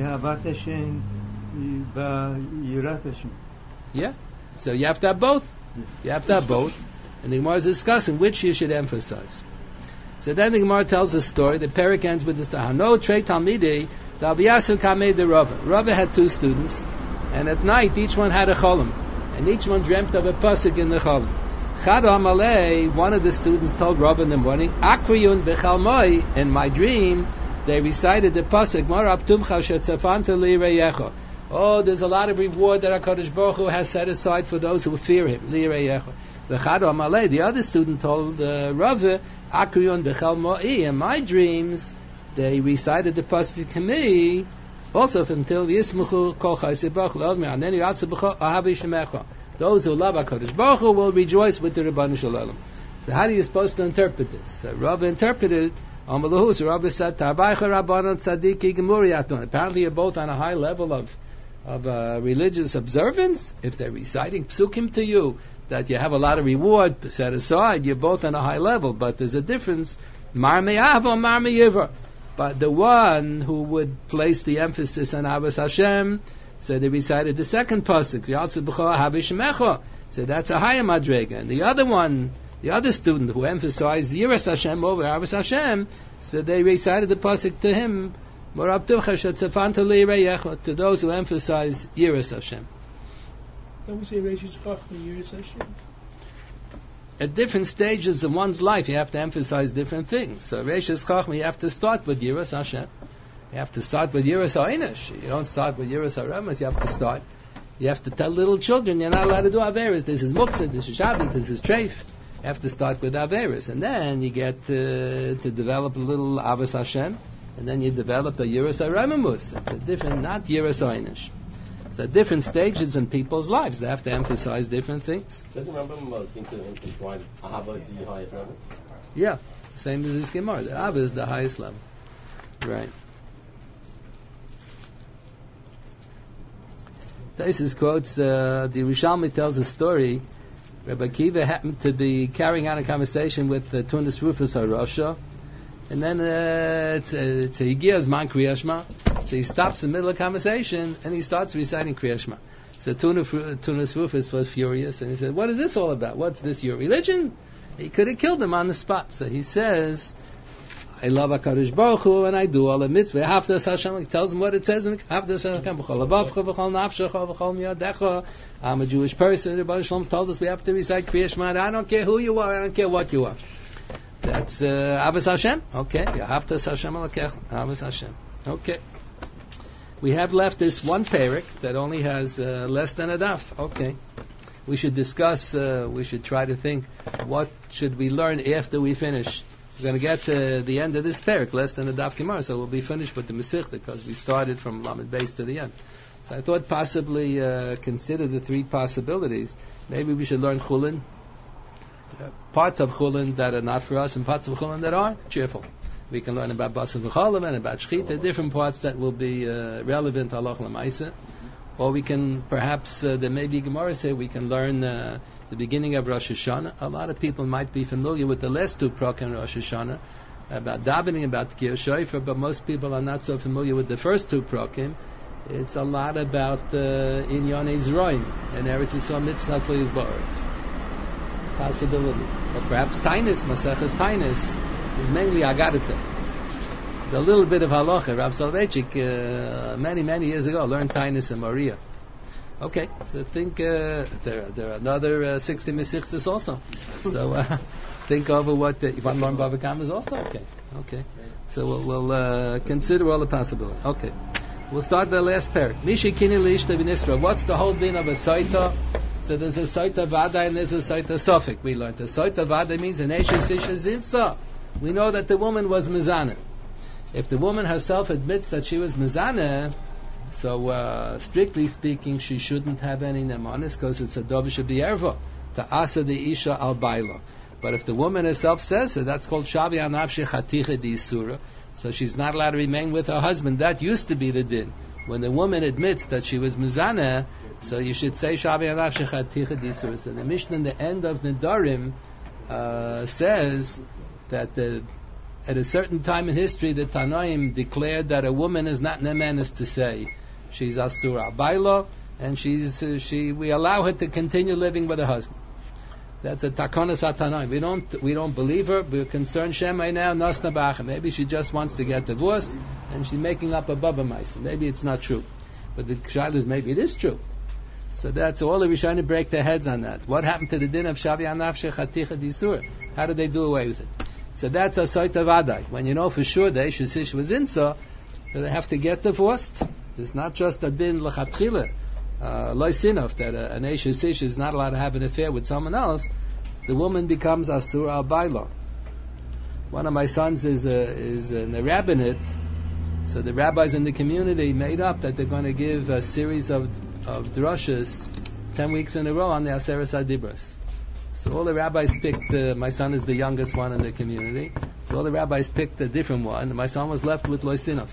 Yeah. So you have to have both. You have to have both. And the Gemara is discussing which you should emphasize. So then the Gemara tells a story. The parak ends with this: Hano trei talmidei d'Abiyasu kamei de Rava. Rava had two students, and at night each one had a cholam, and each one dreamt of a pasuk in the cholam. Chad Amalei, one of the students told Rava in the morning, Akriyun b'chalmoi, in my dream, they recited the pasuk, Mar abtumcha shetzafanta li'reyecha. Oh, there's a lot of reward that HaKadosh Baruch Hu has set aside for those who fear Him, li'reyecha. The Chad Amalei, the other student told uh, Rava, Akriyun b'chalmoi, in my dreams, they recited the pasuk to me, also until Yismuchu kol chaysibach le'ozmi, aneni yatzabucha ahavi shemecha. Those who love HaKadosh Baruch Hu will rejoice with the Ribbon Shalom. So how are you supposed to interpret this? So Rava interpreted, Amalahu, so Rava said, Tarvaicha Rabbanon Tzadiki Gemuriyatun. Apparently you're both on a high level of of uh, religious observance. If they're reciting psukim to you, that you have a lot of reward set aside, you're both on a high level. But there's a difference, Mar Me'avo, Mar Me'yiver. But the one who would place the emphasis on Avos Hashem, so they recited the second pasuk, so that's a higher madrega. And the other one, the other student who emphasized Yiras Hashem over Avos Hashem, so they recited the pasuk to him, to those who emphasize Yiras Hashem. Don't we say Reishis Chachma Yiras Hashem? At different stages of one's life, you have to emphasize different things. So Reishis Chachma, you have to start with Yiras Hashem. You have to start with Yiras HaEinish. You don't start with Yiras HaRemes. You have to start. You have to tell little children you're not allowed to do Averis. This is Muktzah, this is Shabbos, this is Treif. You have to start with Averis. And then you get uh, to develop a little Avos Hashem. And then you develop a Yiras HaRememus. It's a different, not Yiras HaEinish. So different stages in people's lives. They have to emphasize different things. Doesn't Rambam think to intertwine Ahava the highest level? Yeah. Same as this Gemara. The Ahava is the highest level. Right. Taisus quotes, uh, the Yerushalmi tells a story. Rabbi Akiva happened to be carrying on a conversation with uh, Tunis Rufus HaRosha, and then uh, it's Higias Man Kriya Shema. So he stops in the middle of the conversation and he starts reciting Kriya Shema. So Tunis Rufus was furious and he said, "What is this all about? What's this, your religion?" He could have killed him on the spot. So he says, I love HaKadosh Baruch Hu, and I do all the mitzvah. Haftas Hashem, he tells him what it says in Haftas Hashem. B'chol avavcha, b'chol nafshecha, b'chol miyadecha. I'm a Jewish person. The Rebbe Shalom told us we have to recite Kriya Shema. I don't care who you are. I don't care what you are. That's uh, Avos Hashem. Okay. Haftas Hashem alakech. Avos Hashem. Okay. We have left this one parak that only has uh, less than a daf. Okay. We should discuss, uh, we should try to think, what should we learn after we finish? We're going to get to the end of this parak, less than a daf gemara, so we'll be finished with the Masechta because we started from Lamed Beis to the end. So I thought possibly uh, consider the three possibilities. Maybe we should learn Chulin, uh, parts of Chulin that are not for us, and parts of Chulin that are cheerful. We can learn about Basar V'Cholim and about Shechita, different parts that will be uh, relevant to Halach L'Maisa. Or we can perhaps, uh, there may be Gemaras here, we can learn uh, the beginning of Rosh Hashanah. A lot of people might be familiar with the last two prakim in Rosh Hashanah, about davening, about Tkir Shofar, but most people are not so familiar with the first two prakim. It's a lot about uh, Inyan Ezroim and Eretz Yisrael Mitzvah Kliyus Ba'aretz. Possibility. Or perhaps Tainus, Maseches Tainus, is mainly Agadita. It's a little bit of halacha. Rav Soloveitchik, uh, many, many years ago, learned Tainus and Maria. Okay, so think uh, there there are another uh, sixty Mesichtas also. So uh, think over what the, you want to learn Bava Kama is also okay. Okay, so we'll, we'll uh, consider all the possibilities. Okay, we'll start the last pair. Mishi kini liishta v'nisra. What's the whole din of a saita? So there's a saita vada and there's a saita sofik. We learned the saita vada means an eshes isha zinsa. We know that the woman was mizana. If the woman herself admits that she was mizana, so uh, strictly speaking, she shouldn't have any nemanis because it's a dovish b'yerva to asa the isha al baila. But if the woman herself says it, that's called shavi anavshi chaticha di isura. So she's not allowed to remain with her husband. That used to be the din. When the woman admits that she was mizana, so you should say shavi anavshi chaticha di isura. So the Mishnah in the end of Nedarim uh, says that the at a certain time in history, the Tanaim declared that a woman is not nemanis to say she's asura baila, and she's uh, she. We allow her to continue living with her husband. That's a takonas Tanaim. We don't we don't believe her. We're concerned shemay now nasna bacha. Maybe she just wants to get divorced, and she's making up a baba ma'isa. Maybe it's not true, but the shayla is maybe it is true. So that's all. We're trying to break their heads on that. What happened to the din of shavi anafshe chaticha disur? How did they do away with it? So that's a saita vadai. When you know for sure the eshes ish was insa, so they have to get divorced. It's not just a din l'chatchila, loisinov, that a, an eshes ish is not allowed to have an affair with someone else. The woman becomes asur al baila. One of my sons is a, is in a rabbinate, so the rabbis in the community made up that they're going to give a series of of drushes ten weeks in a row on the Aseres Adibros. So all the rabbis picked, uh, my son is the youngest one in the community, so all the rabbis picked a different one, and my son was left with Loisinov.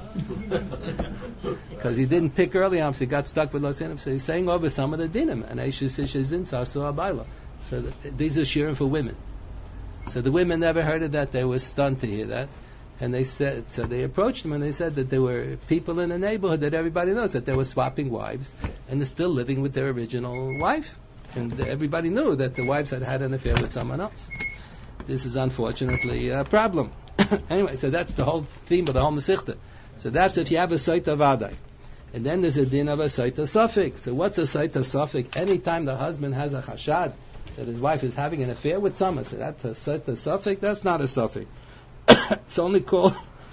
Because he didn't pick early on, so he got stuck with Loisinov, so he's saying over some of the dinim, and Eishes Ishes Insar Surah Baila. So the, these are shirim for women. So the women never heard of that, they were stunned to hear that, and they said, so they approached him and they said that there were people in the neighborhood that everybody knows that they were swapping wives, and they're still living with their original wife. And everybody knew that the wives had had an affair with someone else. This is unfortunately a problem. Anyway, so that's the whole theme of the whole Masechta. So that's if you have a saita vadai. And then there's a din of a saita safik. So what's a saita safik? Anytime the husband has a chashad that his wife is having an affair with someone, so that's a saita safik. That's not a safik. It's only called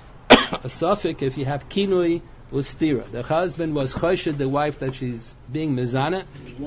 a safik if you have kinui ustira. The husband was choshed the wife that she's being mizana.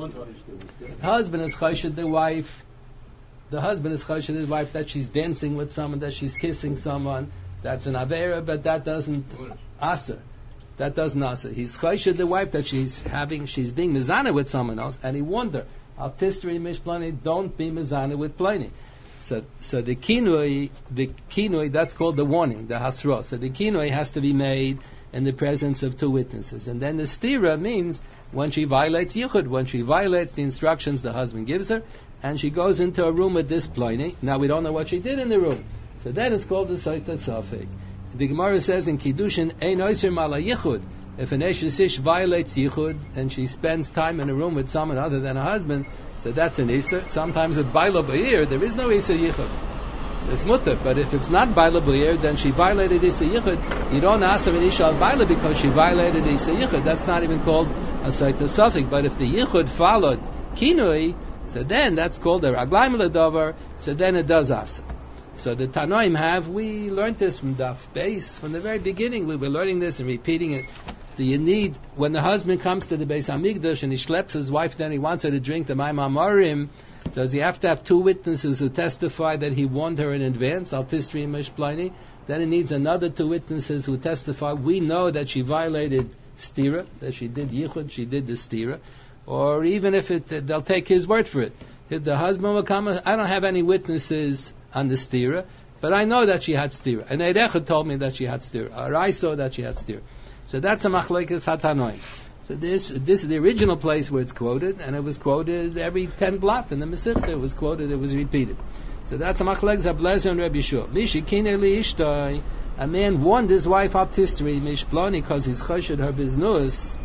The husband is choshed the wife. The husband is choshed his wife that she's dancing with someone, that she's kissing someone. That's an avera, but that doesn't asa. That doesn't asa. He's choshed the wife that she's having, she's being mizana with someone else, and he warned her, al tistri mishplani, don't be mizana with plani. So, so the kinui, the kinui, that's called the warning, the hasra. So the kinui has to be made in the presence of two witnesses. And then the stira means when she violates yichud, when she violates the instructions the husband gives her, and she goes into a room with this pliny. Now we don't know what she did in the room. So that is called the saita safek. The Gemara says in Kiddushin, ein oiser mala yichud. If an eshes ish violates yichud, and she spends time in a room with someone other than her husband, so that's an iser. Sometimes with baila b'ir, there is no iser yichud. It's mutter, but if it's not baila b'ir, then she violated isa yichud. You don't ask her an isha al baila because she violated isa yichud. That's not even called a saita safek. But if the yichud followed kinui, so then that's called a raglaim ledavar. So then it does asa. So the Tanoim have, we learned this from Daf Beis, from the very beginning. We were learning this and repeating it. Do you need, when the husband comes to the Beis Hamikdash and he schleps his wife, then he wants her to drink the Maim Amarim, does he have to have two witnesses who testify that he warned her in advance, al tistri mishplani? Then he needs another two witnesses who testify, we know that she violated stira, that she did yichud, she did the stira, or even if it, they'll take his word for it. If the husband will come, I don't have any witnesses on the stira, but I know that she had stira. And Eirecha told me that she had stira, or I saw that she had stira. So that's a machlekes hatanoim. So this this is the original place where it's quoted, and it was quoted every ten blot in the Masechta. It was quoted, it was repeated. So that's a machlekes Ablezer and Rabbi Shua. Mishikine li ishtai, a man warned his wife up history, mishploni, because he's choshed her biznus.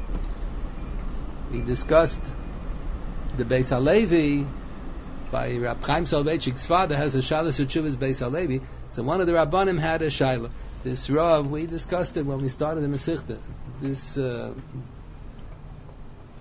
We discussed the Beis Halevi by Rab Chaim Soloveitchik's father has a shaila suchuvas Beis Halevi. So one of the Rabbanim had a shaila. This Rav, we discussed it when we started the Masechta. This uh,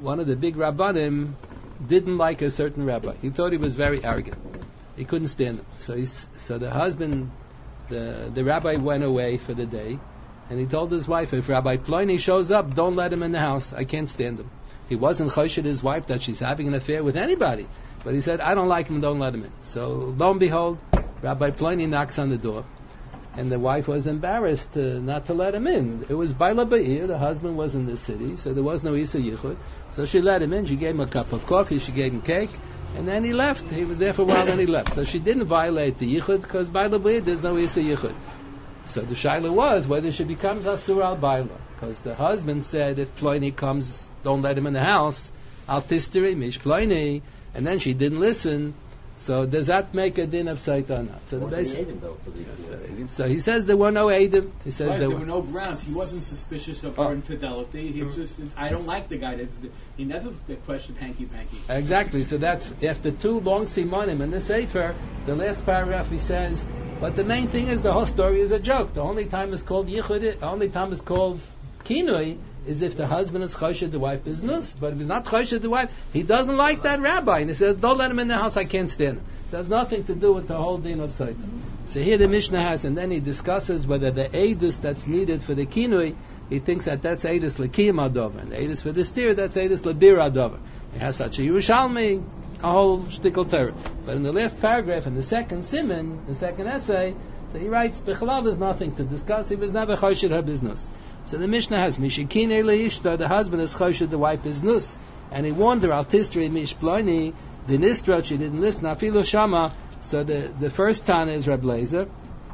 one of the big rabbanim didn't like a certain rabbi. He thought he was very arrogant. He couldn't stand him. So he's, so the husband, the the rabbi went away for the day, and he told his wife, if Rabbi Pliny shows up, don't let him in the house. I can't stand him. He wasn't choshed his wife that she's having an affair with anybody, but he said, I don't like him, don't let him in. So lo and behold, Rabbi Pliny knocks on the door, and the wife was embarrassed uh, not to let him in. It was Baila Ba'ir, the husband was in the city, so there was no Isa Yichud. So she let him in, she gave him a cup of coffee, she gave him cake, and then he left. He was there for a while, then he left. So she didn't violate the Yichud, because Baila Ba'ir, there's no Isa Yichud. So the shaila was whether she becomes Asur al Baila, because the husband said, if Pliny comes, don't let him in the house, Al Tisteri, Mish Pliny, and then she didn't listen. So does that make a din of Saita or not? So, the basic, so he says there were no Eidim. He says right, there, there were were no grounds. He wasn't suspicious of oh. her infidelity. He was just, I don't like the guy. That's the, he never questioned hanky panky. Exactly. So that's after two long simonim in the Sefer, the last paragraph he says, but the main thing is the whole story is a joke. The only time it's called Yichud, the only time it's called Kinui, is if the husband is choshed the wife business, but if he's not choshed the wife, he doesn't like that rabbi, and he says, don't let him in the house, I can't stand him. So it has nothing to do with the whole din of Saita. So here the Mishnah has, and then he discusses whether the Eidus that's needed for the Kinui, he thinks that that's Eidus L'Kiyam Adover, and the Eidus for the steer, that's Eidus L'Bir Adover. He has such a Yerushalmi, a whole shtickle terror. But in the last paragraph, in the second siman, the second essay, so he writes, Bechalav is nothing to discuss, he was never choshed her business. So the Mishnah has Mishikine leishta, the husband is choshed the wife business, and he warned her al tistri mish ploni, the nistra, she didn't listen, afilu shama. So the, the first Tana is Reb Lezer.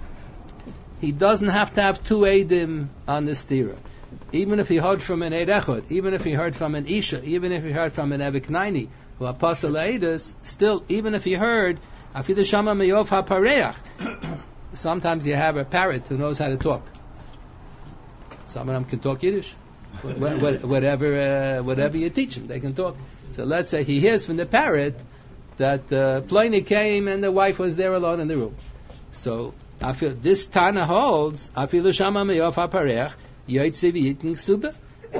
He doesn't have to have two Eidim on the stira. Even if he heard from an Eid Echad, even if he heard from an Isha, even if he heard from an Evik Naini, who apostle Eidus, still, even if he heard afilu shama meyov hapareach, sometimes you have a parrot who knows how to talk. Some of them can talk Yiddish. whatever, uh, whatever you teach them, they can talk. So let's say he hears from the parrot that uh, Pliny came and the wife was there alone in the room. So I feel this Tana holds. I feel the Shama meyof haparech yoytze v'yitn ksuba.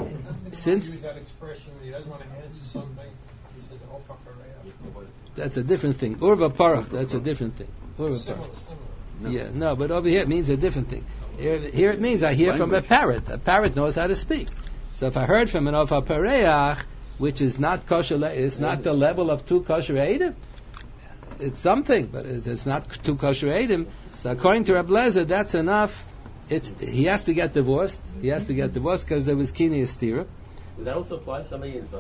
Since use that expression when he doesn't want to answer something, he says "Oh paparech." That's a different thing. Urva parach. That's a different thing. Urva Similar, parach. similar. Yeah, no, but over here it means a different thing. Here, here it means I hear from a parrot. A parrot knows how to speak. So if I heard from an ofa pareach, which is not kosher, it's not the level of two kosher eidim. It's something, but it's, it's not two kosher eidim. So according to Reb Lezer, that's enough. It's, he has to get divorced. He has to get divorced because there was kini estira. Would that also apply to somebody in the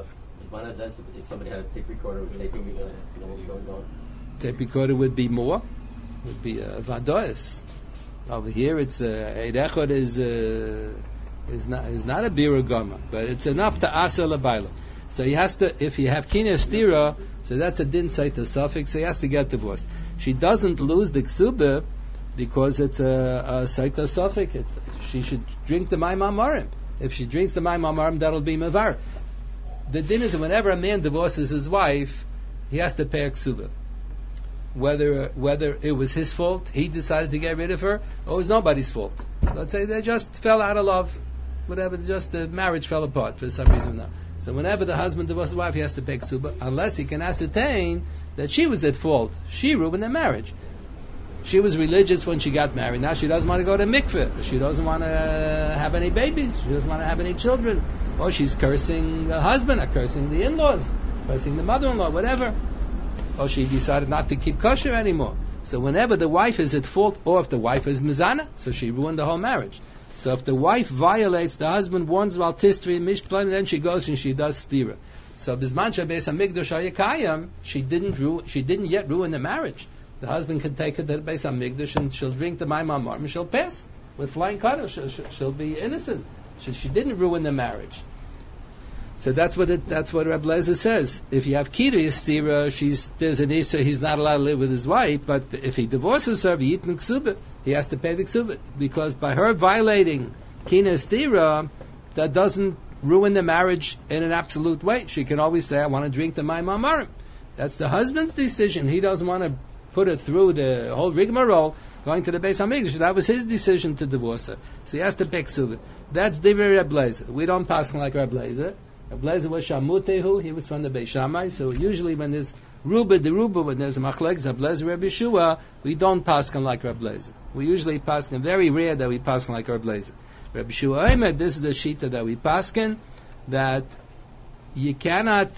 if somebody had a tape recorder which they think we know what was going on? Tape recorder would be more. Would be a vadois. Over here, it's a Eid Echad is uh, is not is not a bira gama, but it's enough to asa labayla. So he has to, if you have kina stira, so that's a din saita suffix. So he has to get divorced. She doesn't lose the ksuba because it's a, a saita suffix. It's, she should drink the maim amarim. If she drinks the maim amarim, that'll be mavar. The din is that whenever a man divorces his wife, he has to pay a ksuba. Whether whether it was his fault, he decided to get rid of her, or it was nobody's fault. Let's say they just fell out of love, whatever, just the marriage fell apart for some reason now. So whenever the husband divorces his wife, he has to pay ksuba, unless he can ascertain that she was at fault. She ruined their marriage. She was religious when she got married. Now she doesn't want to go to mikveh. She doesn't want to have any babies. She doesn't want to have any children. Or she's cursing the husband, or cursing the in-laws, cursing the mother-in-law, whatever. Or she decided not to keep kosher anymore. So whenever the wife is at fault, or if the wife is mizana, so she ruined the whole marriage. So if the wife violates, the husband warns about tistri and mishplan, then she goes and she does stira. So bisman shebeis hamikdash hayakayim, she didn't ru- she didn't yet ruin the marriage. The husband can take her to the beis hamikdash and she'll drink the maim hamar and she'll pass with flying colors. She'll, she'll, she'll be innocent. She, she didn't ruin the marriage. So that's what it, that's what Reb Lezer says. If you have kiri stira, she's there's an issa, he's not allowed to live with his wife. But if he divorces her, he has to pay the ksubit, because by her violating kina stira, that doesn't ruin the marriage in an absolute way. She can always say, "I want to drink the maim amarim." That's the husband's decision. He doesn't want to put it through the whole rigmarole going to the Beis Hamikdash. That was his decision to divorce her. So he has to pay ksubit. That's divrei Reb Lezer. We don't pass like Reb Lezer. Rabbi Lezer was Shamutehu, he was from the Beis Shammai, so usually when there's Ruba de Ruba, when there's a Machlek, Rabbi Lezer, Rabbi Yeshua, we don't paskin like Rabbi Lezer. We usually paskin, very rare that we paskin like Rabbi Lezer. Rabbi Yeshua Omer, this is the shita that we paskin, that you cannot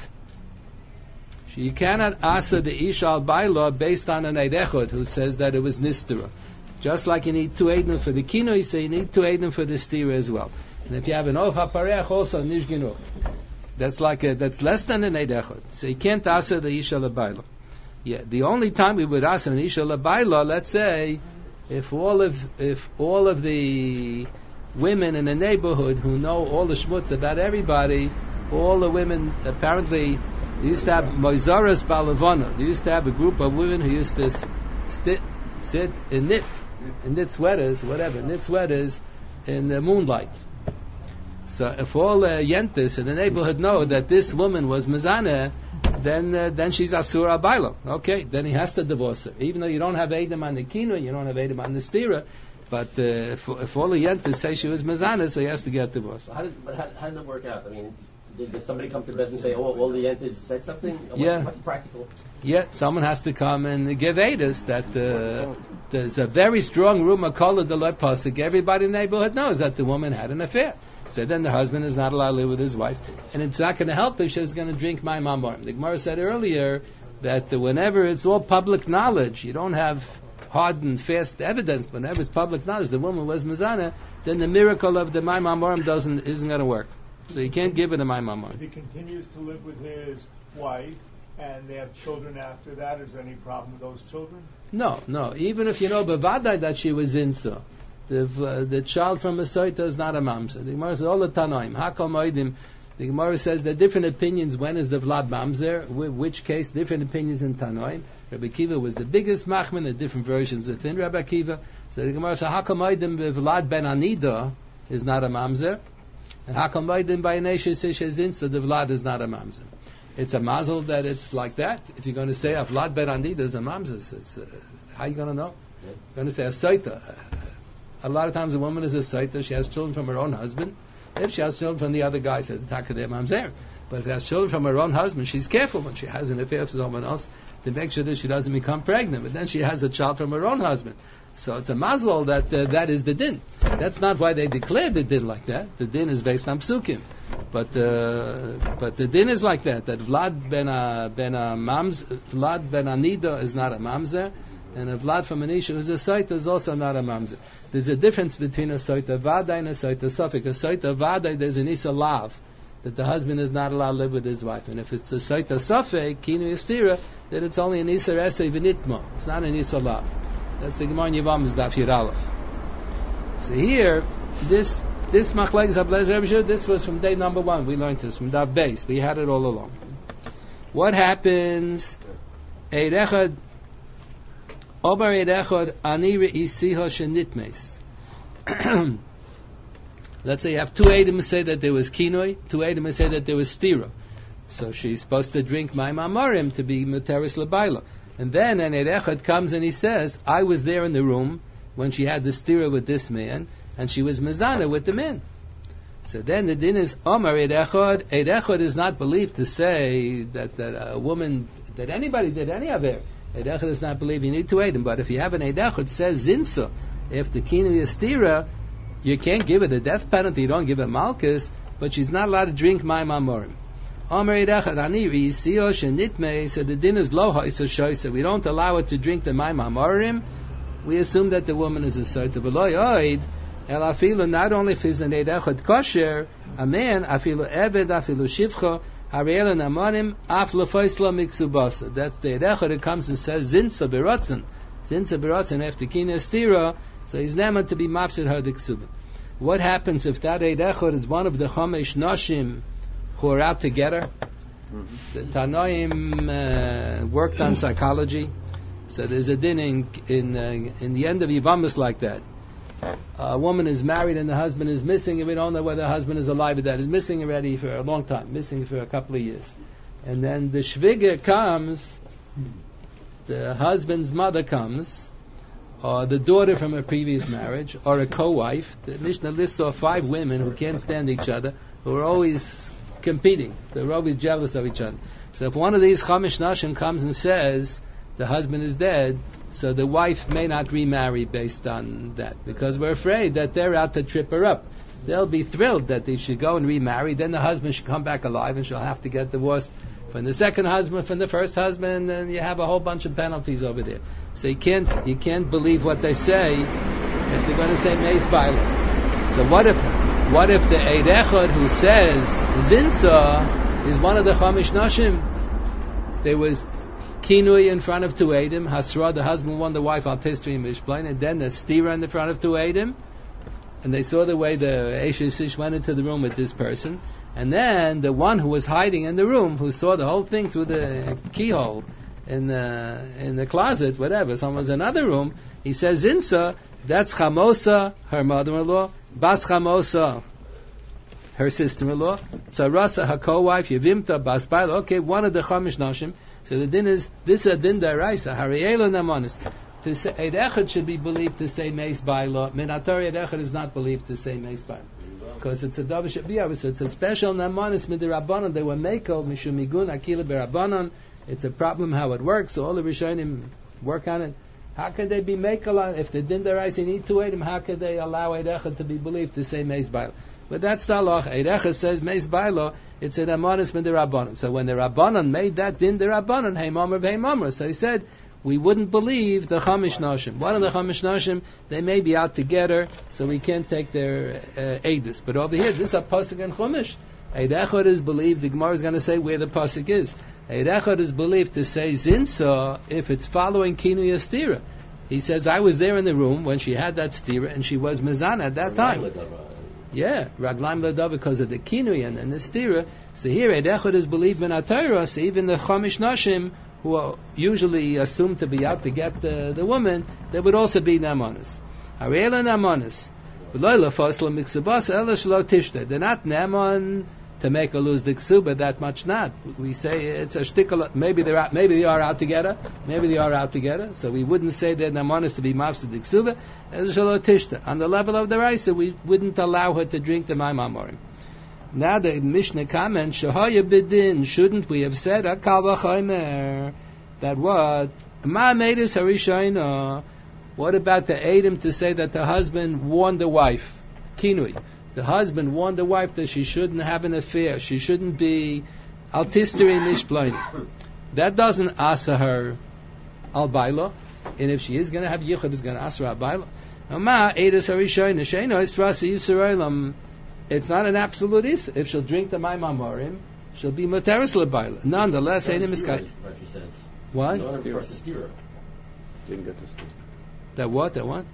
you cannot asa the Isha al Baila based on an Eidechot who says that it was Nistera. Just like you need two Eidim for the Kino, you say you need two Eidim for the Stira as well. And if you have an Of HaPareach also, Nish Ginuch. That's like a, that's less than an Eidechot. So you can't asa the Isha al Baila. Yeah, the only time we would asa an Isha al Baila, let's say, if all of if all of the women in the neighborhood who know all the shmutz about everybody, all the women apparently they used to have Moizaras Balavana. They used to have a group of women who used to sit, sit and knit, and knit sweaters, whatever, knit sweaters in the moonlight. So if all the yentis in the neighborhood know that this woman was Mizaneh, then uh, then she's Asura Baila. Okay, then he has to divorce her. Even though you don't have Edom on the Kino, you don't have Edom on the Stira, but uh, if, if all the yentis say she was Mizaneh, so he has to get divorced. So how does, but how, how does it work out? I mean, Did, did somebody come to bed and say, "Oh, all the yentas said something"? What's, yeah. What's practical? Yeah, someone has to come and give Edus that uh, there's a very strong rumor called the Lord Pasuk. Everybody in the neighborhood knows that the woman had an affair. So then the husband is not allowed to live with his wife, and it's not going to help if she's going to drink my mamorim. The Gemara said earlier that uh, whenever it's all public knowledge, you don't have hard and fast evidence. But whenever it's public knowledge, the woman was Mizaneh, then the miracle of the my mamorim doesn't isn't going to work. So you can't give it a my mamorim. If he continues to live with his wife and they have children after that, is there any problem with those children? No, no. Even if you know bevadai that she was insa, the uh, the child from Masoita is not a mamzer. The Gemara says all the Tanoim Hakol Moedim. The Gemara says there are different opinions. When is the Vlad mamzer? Wh- which case? Different opinions in Tanoim. Rabbi Akiva was the biggest machman. There are different versions within Rabbi Akiva. So the Gemara says Hakol Moedim Vlad ben Anida is not a mamzer. And Hakol Moedim by Neshe Sishezin, so the Vlad is not a mamzer. It's a mazel that it's like that. If you're going to say a Vlad ben Anida is a mamzer, so it's, uh, how are you going to know? You're going to say a Saita. A lot of times a woman is a Saita, she has children from her own husband. If she has children from the other guy, so the Takadeh mamzer. But if she has children from her own husband, she's careful when she has an affair with someone else to make sure that she doesn't become pregnant. But then she has a child from her own husband. So it's a mazel that uh, that is the din. That's not why they declared the din like that. The din is based on psukim, but uh, but the din is like that. That Vlad ben a, ben a mams, Vlad ben Anida is not a mamzer, and a Vlad from Anisha who's a Saita is also not a mamzer. There's a difference between a Saita Vadai and a Saita Safik. A Saita Vadai, there's an Isa Lav, that the husband is not allowed to live with his wife. And if it's a Saita Safik, Kinu Yastira, then it's only an Isa Esei V'nitma. It's not an Isa Lav. That's the Gemara in Yevamos Daf Yud Aleph. So here, this this Machlekes Ablezer Rebbe Shua, this was from day number one. We learned this from Daf Beis. We had it all along. What happens? Eirechad Obar Eirechad Ani Re'isiha Shenitmes. Let's say you have two Eidim say that there was Kinoi, two Eidim say that there was Stira. So she's supposed to drink my Mamorim to be Muteris L'Baila. And then an Erechad comes and he says, I was there in the room when she had the stira with this man, and she was mezana with the man. So then the din is Omar Erechad. Erechad is not believed to say that, that a woman, that anybody did any of it. Erechad is not believed. You need to aid him. But if you have an Erechad says Zinsa, if the kinu is stira, you can't give it a death penalty. You don't give it malchus, but she's not allowed to drink my mamorim. So the din is lo ha'isa. We don't allow her to drink the mayim hamorim. We assume that the woman is a soita. Not only if he's an eidechad kosher, a man, afilu eved, afilu shivcha, hariel and amorim, af lefoisla miksubasa. That's the eidechad that comes and says zinsa beratzen, zinsa beratzen after kina stira. So he's never to be mafsid her diksubah. What happens if that eidechad is one of the chamesh nashim who are out together? Mm-hmm. The Tanoim uh, worked on psychology, so there's a din in in, uh, in the end of Yevamos like that. A woman is married and the husband is missing, and we don't know whether the husband is alive or dead. He's missing already for a long time, missing for a couple of years. And then the shviga comes, the husband's mother comes, or the daughter from a previous marriage, or a co-wife. The Mishnah lists off five women who can't stand each other, who are always competing. They're always jealous of each other. So if one of these Chamish Nashim comes and says the husband is dead, so the wife may not remarry based on that, because we're afraid that they're out to trip her up. They'll be thrilled that they should go and remarry, then the husband should come back alive and she'll have to get divorced from the second husband, from the first husband, and you have a whole bunch of penalties over there. So you can't you can't believe what they say if they're going to say Meis Baila. So what if what if the Eid Echad who says Zinsa is one of the Chamish Nashim? There was Kinui in front of two Eidim, Hasra, the husband won the wife, Al Tistri and Mishplain, and then the Stira in the front of two Eidim, and they saw the way the Eshish went into the room with this person, and then the one who was hiding in the room, who saw the whole thing through the keyhole in the in the closet, whatever, someone was in another room, he says Zinsa, that's Chamosa, her mother-in-law, Bas Chamosa, her sister-in-law, Tzarasa, her co-wife, Yevimta, Bas Baila, okay, one of the Chamish Nashim. So the din is, this is a din daraisa, Hariyela Namanis. To say, Eid Echad should be believed to say Meis Baila. Minatori Eid Echad is not believed to say Meis Baila. Because it's a Davish Abiyah, so it's a special Namanis Midirabbanon. They were Mekel, Mishum Migun, Akila Berabbanon. It's a problem how it works, so all the Rishonim work on it. How could they be Mekel on, if the din daraisa need to wait him, how could they allow Eid Echad to be believed to say Meis Baila? But that's the halach. Eid Echad says Meis Baila, it's an Amanis min the Rabbanon. So when the Rabbanon made that din the Rabbanon, hey Mamre, hey Mamre. So he said, we wouldn't believe the Chamish Nashim. One of the Chamish Nashim, they may be out together, so we can't take their uh, Eidus. But over here, this is a Pasuk and Chumash. Eid Echad is believed, the Gemara is going to say where the Pasuk is. Eid Echad is believed to say Zinsa if it's following Kinui Stira. He says, I was there in the room when she had that Stira, and she was Mizana at that time. Yeah, Raglaim Ladav, because of the Kinui and, and the Stira. So here, Eid Echad is believed in Atayra, so even the Chamish Nashim, who are usually assumed to be out to get the, the woman, they would also be Namanis. Ariela Namanis. They're not Naman to make her lose the Ksuba, that much not. We say it's a shtickle, maybe they're out, maybe they are out together, maybe they are out together, so we wouldn't say they're Namanis to be Mafsid the Ksuba, as Shalo Tishta. On the level of the Raisa, we wouldn't allow her to drink the Maimam Morim. Now the Mishnah comments, Shahaya Bidin, shouldn't we have said, Akal V'chaymer, that what? Ma Meidus Harishayna. What about the Eidim to say that the husband warned the wife? Kinui. The husband warned the wife that she shouldn't have an affair, she shouldn't be altisteri mishplaini. That doesn't asa her al baila, and if she is going to have yichud, it's going to asa her al baila. Ma Eidus Harishayna, Sheino Yisrasi Yisraelim. It's not an absolute is. If she'll drink the Maimam Morim, she'll be Muteris L'Baila. Nonetheless, Eidim is Kai. What? Didn't get to steer. That what? That what?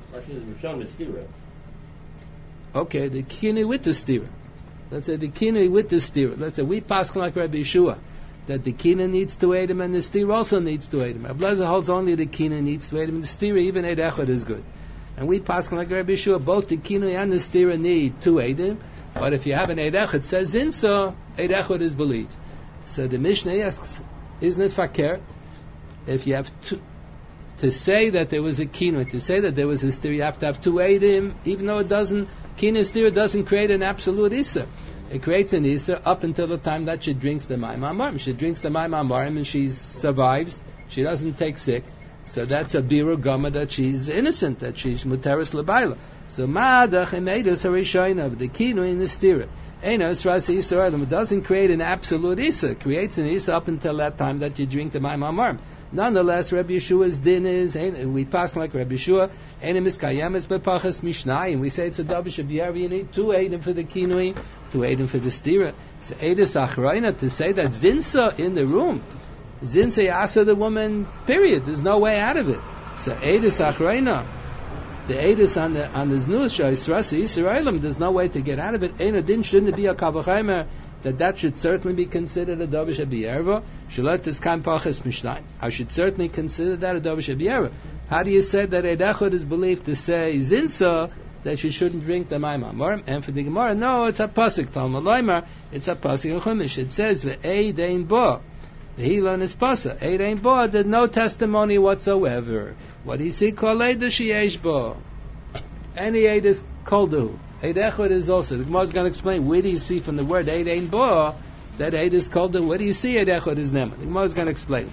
Okay, the Kinui with the stira. Let's say the Kinui with the stira. Let's say we pass like Rabbi Yeshua, that the Kinui needs to aid him and the stira also needs to aid him. Ablaza holds only the Kinui needs to aid him, and the stira, even Eid Echad, is good. And we pass like Rabbi Yeshua, both the Kinui and the stira need to aid him, but if you have an Eid Echad, it says Zinsa, Eid Echad is believed. So the Mishnah asks, isn't it fakir? If you have two, to say that there was a Kinui, to say that there was a stira, you have to have two Eidim, even though it doesn't, Kinui stira doesn't create an absolute Issa. It creates an Issa up until the time that she drinks the Maimam Morim. She drinks the Maimam Morim and she survives, she doesn't take sick. So that's a biru gama that she's innocent, that she's muteris l'bayla. So ma'adach emedus harishayna of the Kinui in the stira. Einos rasi Yisraelim. It doesn't create an absolute Issa. It creates an Issa up until that time that you drink the Maimam Morim. Nonetheless, Rabbi Yeshua's din is, we pass like Rabbi Yeshua, Einim is kayemes bepachas mishnayim. We say it's a davish abiyar, you need two Eidim for the Kinui, two Eidim for the stira. So Eidus achrayna, to say that Zinsa in the room, Zinsa yasa the woman, period. There's no way out of it. So Eidus achrayna, the Eidus on the on the znus shayisrasi Yisraelim, there's no way to get out of it. Eina din shouldn't be a kavachaymer, that that should certainly be considered a davish abiyarva. Shalat is kan pachas mishnayim. I should certainly consider that a davish abiyarva. How do you say that Eid Echad is believed to say Zinsa, that she shouldn't drink the Maimam Morim? And for the Gemara, no, it's a pasuk. Talmud Loimer, it's a pasuk in Chumash. It says ve'eid ein bo. The Hilon is pasa. Eid ein bo. There's no testimony whatsoever. What do you see? Kol eid sheyesh bo. Any eid is koldu. Eid Echad is also. The Gemara is going to explain where do you see from the word Eid Ein Bo that Eid is called. Where do you see Eid Echad is Neman? The Gemara is going to explain.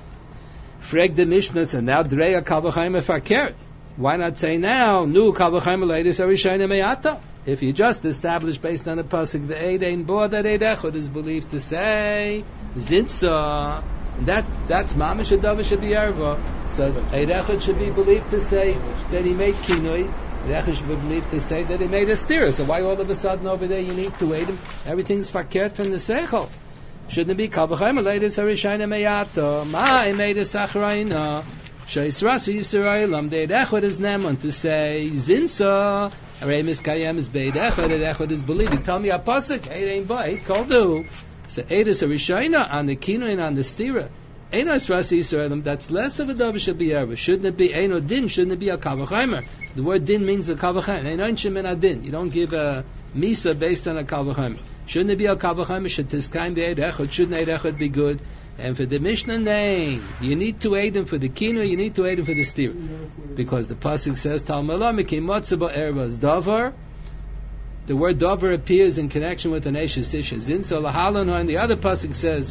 Freg the Mishnah, and now Dreya Kavachayim Fakert. Why not say now, Nu Kavachayim Leidis Arishayim Me'ata? If you just establish based on a pasuk the Eid Ein Bo that Eid Echad is believed to say Zinsa, that that's Mamish Adav should be Erva. So Eid Echad should be believed to say that he made Kinoi. Eid Echad should be believed to say that he made a stira. So why all of a sudden over there you need to wait him? Everything's fakert from the Seichel. Shouldn't it be Kavachayim Leidis Arishayim Me'ata? Ma made a Sachrayna. Sheisrasi Yisraelam. The Eid Echad is Neman to say Zinsa. Arei Miskayem is Beid Echad. Eid Echad is believed. You tell me a pasuk. Eid Ein Bo. Eid Kol Du. So Eid is a Rishayna on the Kinoi and on the stira. Eino Yisrasi Yisraelim. That's less of a davar should be erva. Shouldn't it be Eino Din? Shouldn't it be a Kavachaymer? The word Din means a Kavachaymer. Eino Inshim in a Din. You don't give a Misa based on a Kavachaymer. Shouldn't it be a Kavachaymer? Should Tiskayim be Eid Echad? Shouldn't Eid Echad be good? And for the Mishnah name, you need to aid him for the kino, you need to aid him for the steer. Because the pasuk says, Talmalamiki Matzaba Ervas Davar. The word Davar appears in connection with an Eshes Isha Zin. So Lahalan, and the other pasuk says,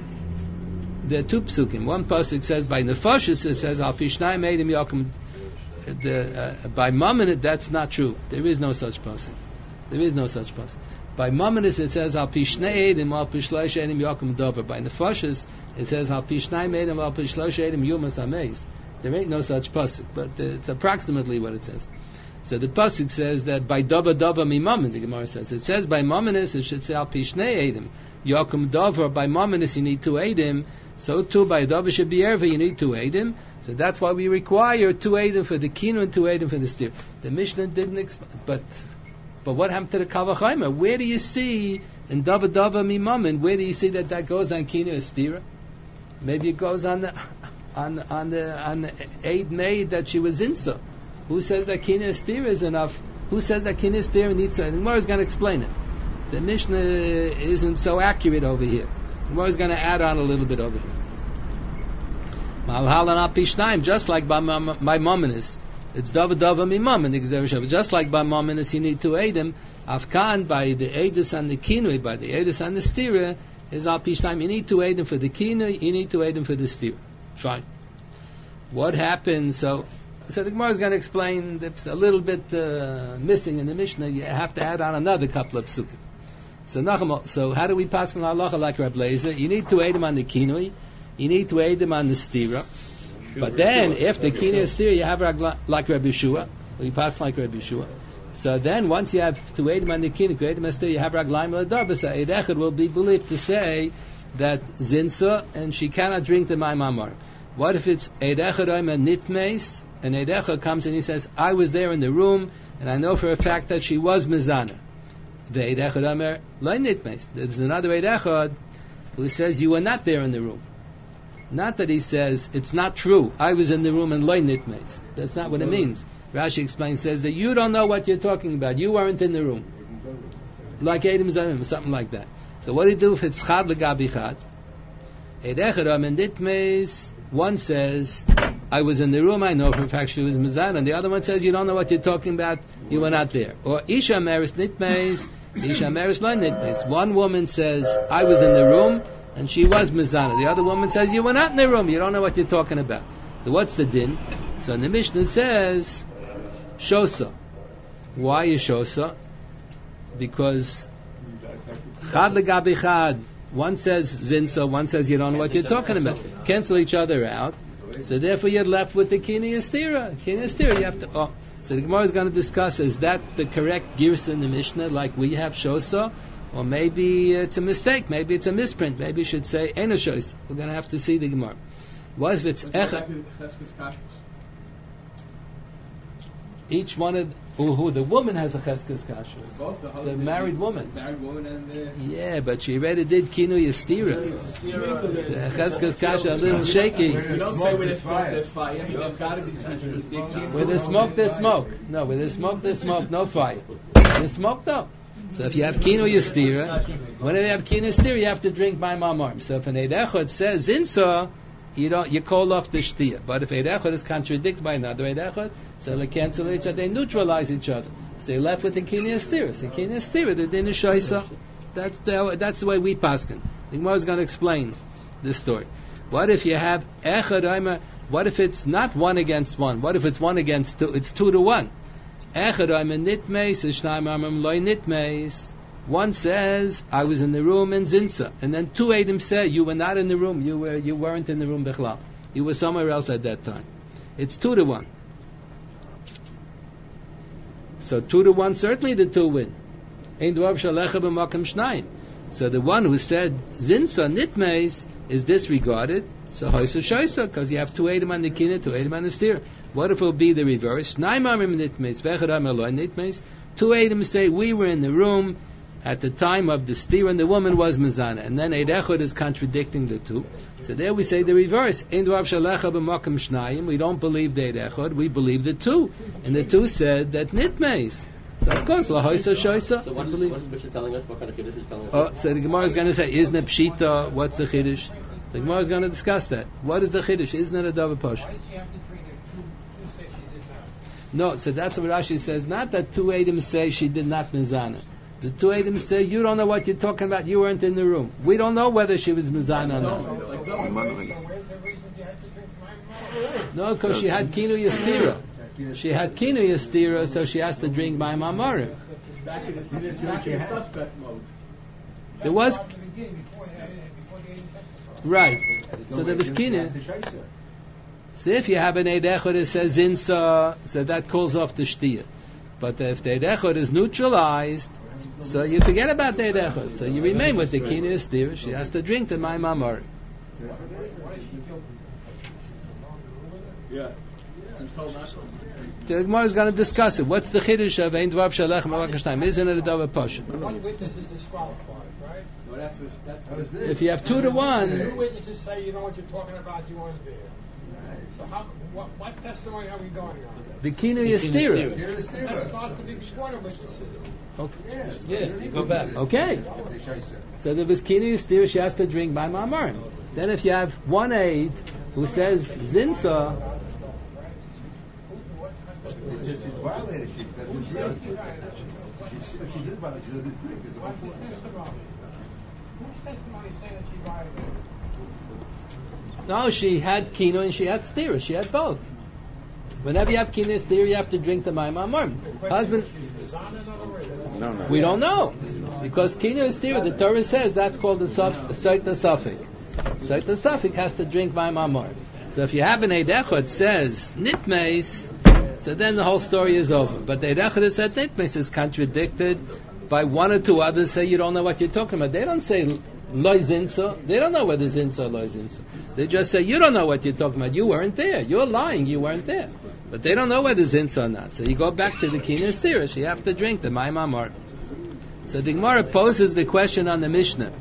there are two psukim. One pasuk says, by Nefashis, it says, Al Pishnai made him Yakum. The, uh, by Mamonit, that's not true. There is no such pasuk. There is no such pasuk. By Mamonis it says Al Pishnei Edim Al Pishlosh Edim Yakum Dover. By Nefashis it says Al Pishnei Edim Al Pishlosh Edim Yumas Ameis. There ain't no such pasuk, but it's approximately what it says. So the pasuk says that by Dover Dover Mimamin, the Gemara says. It says by Mamonis it should say Al Pishnei Edim Yakum Dover. By Mamonis you need to Edim. So too by Dover should be Erva you need to Edim. So that's why we require two Edim for the Kino and two Edim for the Steer. The Mishnah didn't explain, but. But what happened to the Kavachaymer? Where do you see in Dava Dava Mimamin? Where do you see that that goes on Kina Estira? Maybe it goes on the on on the on the aid made that she was insa. Who says that Kina Estira is enough? Who says that Kina Estira needs to? The Gemara is going to explain it. The Mishnah isn't so accurate over here. The Gemara is going to add on a little bit over here. Malhalan Apishnaim, just like by my Mamonis. It's Dava Dava Mimam and the Gzeir. Just like by Mamonis you need to aid him, Afkan by the Eidus and the Kinui, by the Eidus and the Stira, is Al Pishnayim. You need to aid him for the Kinui, you need to aid him for the Stira. Fine. What happens? So, so the Gemara is going to explain that's a little bit uh, missing in the Mishnah. You have to add on another couple of psukim. So, Nacham, so how do we pass from halacha like Reb Leizer? You need to aid him on the Kinui, you need to aid him on the Stira. But then, if the Kina is there, you have like Rabbi Yeshua, or you pass like Rabbi Yeshua. So then, once you have to aid him on the Kina, to aid him you have Raglaim L'Adav. So Eid Echad will be believed to say that Zinsa, and she cannot drink the Mayim Amar. What if it's Eid Echad Oima Nitmeis, and Eid Echad comes and he says, I was there in the room, and I know for a fact that she was Mizana. The Eid Echad Omer Lo Nitmeis. There's another Eid Echad who says, you were not there in the room. Not that he says, it's not true, I was in the room and loy nitmeis. That's not what it means. Rashi explains, says that you don't know what you're talking about. You weren't in the room. Like Eidim Zamim, or something like that. So what do you do if it's chad legabi chad? Eid Echad and nitmeis, one says, I was in the room, I know for a fact she was mizan, and the other one says, you don't know what you're talking about, you were not there. Or Isha Meris nitmeis, Isha Meris loy nitmeis. One woman says, I was in the room, and she was mizana. The other woman says, you were not in the room, you don't know what you're talking about. So what's the din? So the Mishnah says, shosa. Why is shosa? Because chad legabi chad. One says zinsa, one says you don't know what you're talking about. Cancel each other out. So therefore you're left with the kini estira. Kini estira, you have to, oh. So the Gemara is going to discuss, is that the correct girsa in the Mishnah, like we have shosa? Or maybe it's a mistake, maybe it's a misprint, maybe you should say Eino Shois. We're going to have to see the Gemara. What if it's Echad? Each one of who, who the woman has a cheskes kasha. Both the, the married woman. Married woman and the yeah, but she already did kinu yastira. The cheskes kasha a little shaky. You don't say with the smoke there's fire. There's got to be with the smoke there's smoke. No, with the smoke there's smoke. No fire. There's smoke though. So if you have kinu yastira, whenever you have kinu yastira, you have to drink by mamar. So if an Eid Echad says zinsa, you don't, you call off the shtia. But if Eid Echad is contradicted by another Eid Echad, so they cancel each other, they neutralize each other. So you're left with the Kinei Stira. So Kinei Stira, the din is Shaisa. That's the, that's the way we paskin. The Gemara is going to explain this story. What if you have Echad Omer? What if it's not one against one? What if it's one against two? It's two to one. Echad Omer nitmeis, Shnayim Omer loy nitmeis. One says, I was in the room in Zinsa. And then two Eidim say, you were not in the room. You were, you weren't in the room, Bichlal. You were somewhere else at that time. It's two to one. So two to one, certainly the two win. Ein dvav shalecha b'makom shnayim. So the one who said Zinsa, Nitmeis, is disregarded. So Hoysa Shoysa, because you have two Eidim on the Kinei, two Eidim on the Steer. What if it will be the reverse? Shnayim Amrim Nitmeis, Vechad Amr Lo Nitmeis. Two Eidim say, we were in the room at the time of the steer and the woman was Mizana. And then Eid Echad is contradicting the two. So there we say the reverse. Ein dvav shalecha b'makom shnayim. We don't believe the Eid Echad, we believe the two. And the two said that Nitmeis. So of course, lahoisa shoisa. So what is, what is Mishnah telling us? What kind of Kiddush is telling us? Oh, so the Gemara is going to say, isn't it Pshita? What's the Kiddush? The Gemara is going to discuss that. What is the Kiddush? Isn't it a Davar Posh? Why does she have to drink it? Two, two say she did not. No, so that's what Rashi says. Not that two Eidim say she did not Mizana. The two Eidim say, you don't know what you're talking about, you weren't in the room. We don't know whether she was Mizana or not. So where's the reason you had to drink my mouth? No, because she had Kinu Yastira. She had Kinu Yastira, so she has to drink by Mamarim. Back in the, back in the suspect mode. There was... At the beginning, before, uh, before the Eidim testified. Right. So there was Kinu. So if you have an Eid Echad that says Zinsa, so that calls off the Shtiyah. But if the Eid Echad is neutralized, so you forget about the Eid Echad. So you remain with the Kinu Yastira. She has to drink the Mai Mamarim. Yeah. The Gemara is going to discuss it. What's the chiddush of Ein Dvav Shalech Mavak Shnayim? Isn't it a Davar Pashut? One witness is disqualified, right? No, that's what, that's what If you have two to Two one, witnesses say you know what you're talking about, you weren't there. So how, what, what testimony are we going on? the Kinu Yastira. That's not the big quarter witnesses. Okay. Yeah, go back. Okay. So there was Kinu Yastira, she has to drink by Mamarim. Then if you have one aide who says Zinsa, It's just she's violated. She doesn't drink. She's, if she did violate, she doesn't drink. It's a What's the testimony? Whose testimony is saying that she violated? no, she had Kinu and she had Stira. She had both. Whenever you have Kinu and Stira, you have to drink the Mai Mamarim. Husband, no, no. we don't know. Because Kinu and Stira, the Torah says that's called the Saita Safik. Saita Safik has to drink Mai Mamarim. So if you have an Eid Echad says Nitmeis, so then the whole story is over. But the Eid Echad that said Nitmeis is contradicted by one or two others say you don't know what you're talking about. They don't say Loi Zinsa. They don't know whether Zinsa or Loi Zinsa. They just say you don't know what you're talking about. You weren't there. You're lying. You weren't there. But they don't know whether Zinsa or not. So you go back to the Kiner Stirish. You have to drink the Mai Mamar. So the Gemara poses the question on the Mishnah.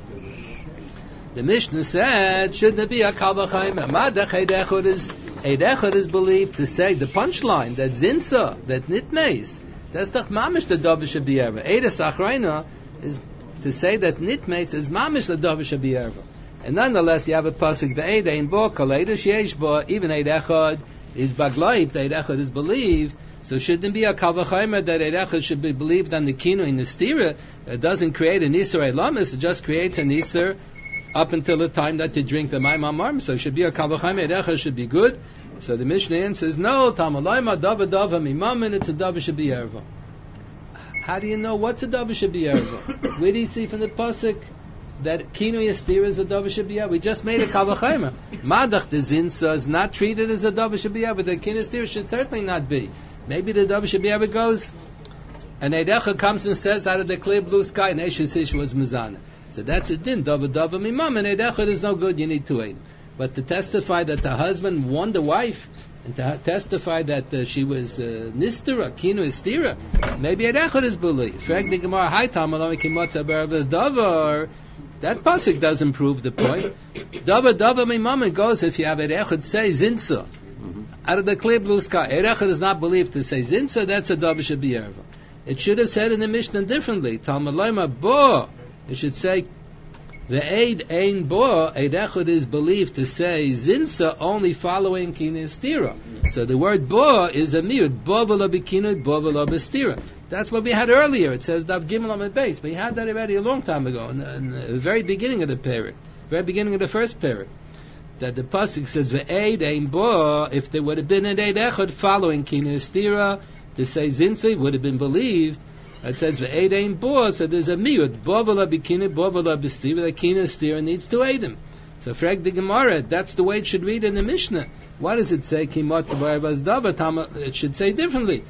The Mishnah said, shouldn't it be a Kal V'Chaim? Madach Eid Echad is Eid Echad is believed to say the punchline that Zinsa, that Nitmeis, that's doch mamish the Davar Shabiyerva. Eid Achrayna is to say that Nitmeis is mamish the Davar Shabiyerva. And nonetheless, you have a pasuk the Eid Ein Bo Kaleida Sheish Bo. Even Eid Echad is Baglaib. The Eid Echad is believed. So shouldn't it be a Kal V'Chaim that Eid Echad should be believed on the Kinu in the Stira? It doesn't create an Isser Elamis. It just creates an Isser up until the time that you drink the Mai Mamar. So it should be a Kal V'Chaim. Eid Echad should be good. So the Mishnah answers, no, Tamalayma Dava Dava Mimamin, it's a Dava Shabiyerva. How do you know what's a Dava Shabiyerva? Where do you see from the pasuk that Kinu Yastir is a Dava Shabiyerva? We just made a Kal V'Chaim. Madach the Zinsa is not treated as a Dava Shabiyerva. The Kinu Yastir should certainly not be. Maybe the Dava Shabiyerva goes, and Eid Echad comes and says out of the clear blue sky, and Eshes Ish was Mizana. So that's a din, Dava Dava Mimamin. Eid Echad is no good, you need to eat. But to testify that the husband won the wife, and to testify that uh, she was uh, Nistera, Kinu Istira, maybe Eid Echad is believed. Frag the Gemara, Hai Tamalami Kimotza Beravas Davar. That pasuk doesn't prove the point. Davar Davar Mimamin goes if you have Eid Echad say Zinsa. Mm-hmm. Out of the clear blue sky. Eid Echad is not believed to say Zinsa, that's a Davar Shabiyerva. It should have said in the Mishnah differently. Talmud Lema Bo. It should say The Eid Ein Bo, Eid Echad is believed to say Zinsa only following Kinestira. So the word Bo is a miut. Bo v'lo b'kinut, Bo v'lo b'stira. That's what we had earlier. It says Dav Gimel Amud Beis. We had that already a long time ago, in the, in the very beginning of the parak, very beginning of the first parak. That the pasuk says the Eid Ein Bo. If there would have been an Eid Echad following Kinestira, to say Zinsa would have been believed. It says the Eid Ein Bo, so there's a miut. Bo v'lo b'kinut, Bo v'lo b'stira. The Kinestira needs to aid him. So frag the Gemara, that's the way it should read in the Mishnah. What does it say? It should say differently.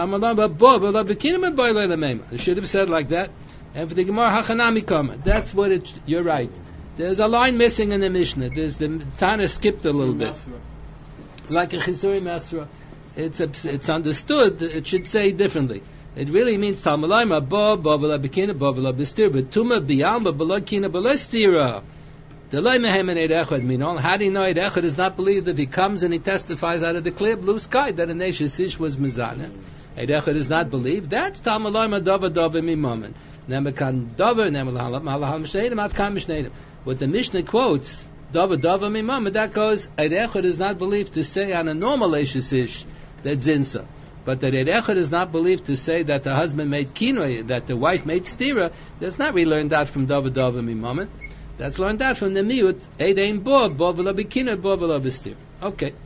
It should have said like that. And for the Gemara, Hachanami Kama. That's what it, you're right. There's a line missing in the Mishnah. There's the Tana skipped a little bit. Like a Chisuri Masra. It's, it's understood, it should say differently. It really means Talmulayma, Bo, Bo, V'la B'kina, Bo, V'la B'stir, but Tuma, B'yalma, B'la Kina, B'la Stira. How do you know Eid Echad is not believed if he comes and he testifies out of the clear blue sky that a nation Sish was Mizana? Eid Echad is not believed. That's Talmulayma Dava Dava Mimaman. Nemakan Dava, Nemalahal Mishnedim, Atkan Mishnedim. What the Mishnah quotes, Dava Dava Mimaman, that goes, Eid Echad is not believed to say on a normal Sish that Zinsa. But that Eid Echad is not believed to say that the husband made Kinoi, that the wife made Stira. That's not really learned out from Dava Dava Mimaman. That's learned out from the miut, Eid Ein Bo, Bo v'lo b'kinut, Bo v'lo b'stir. Okay.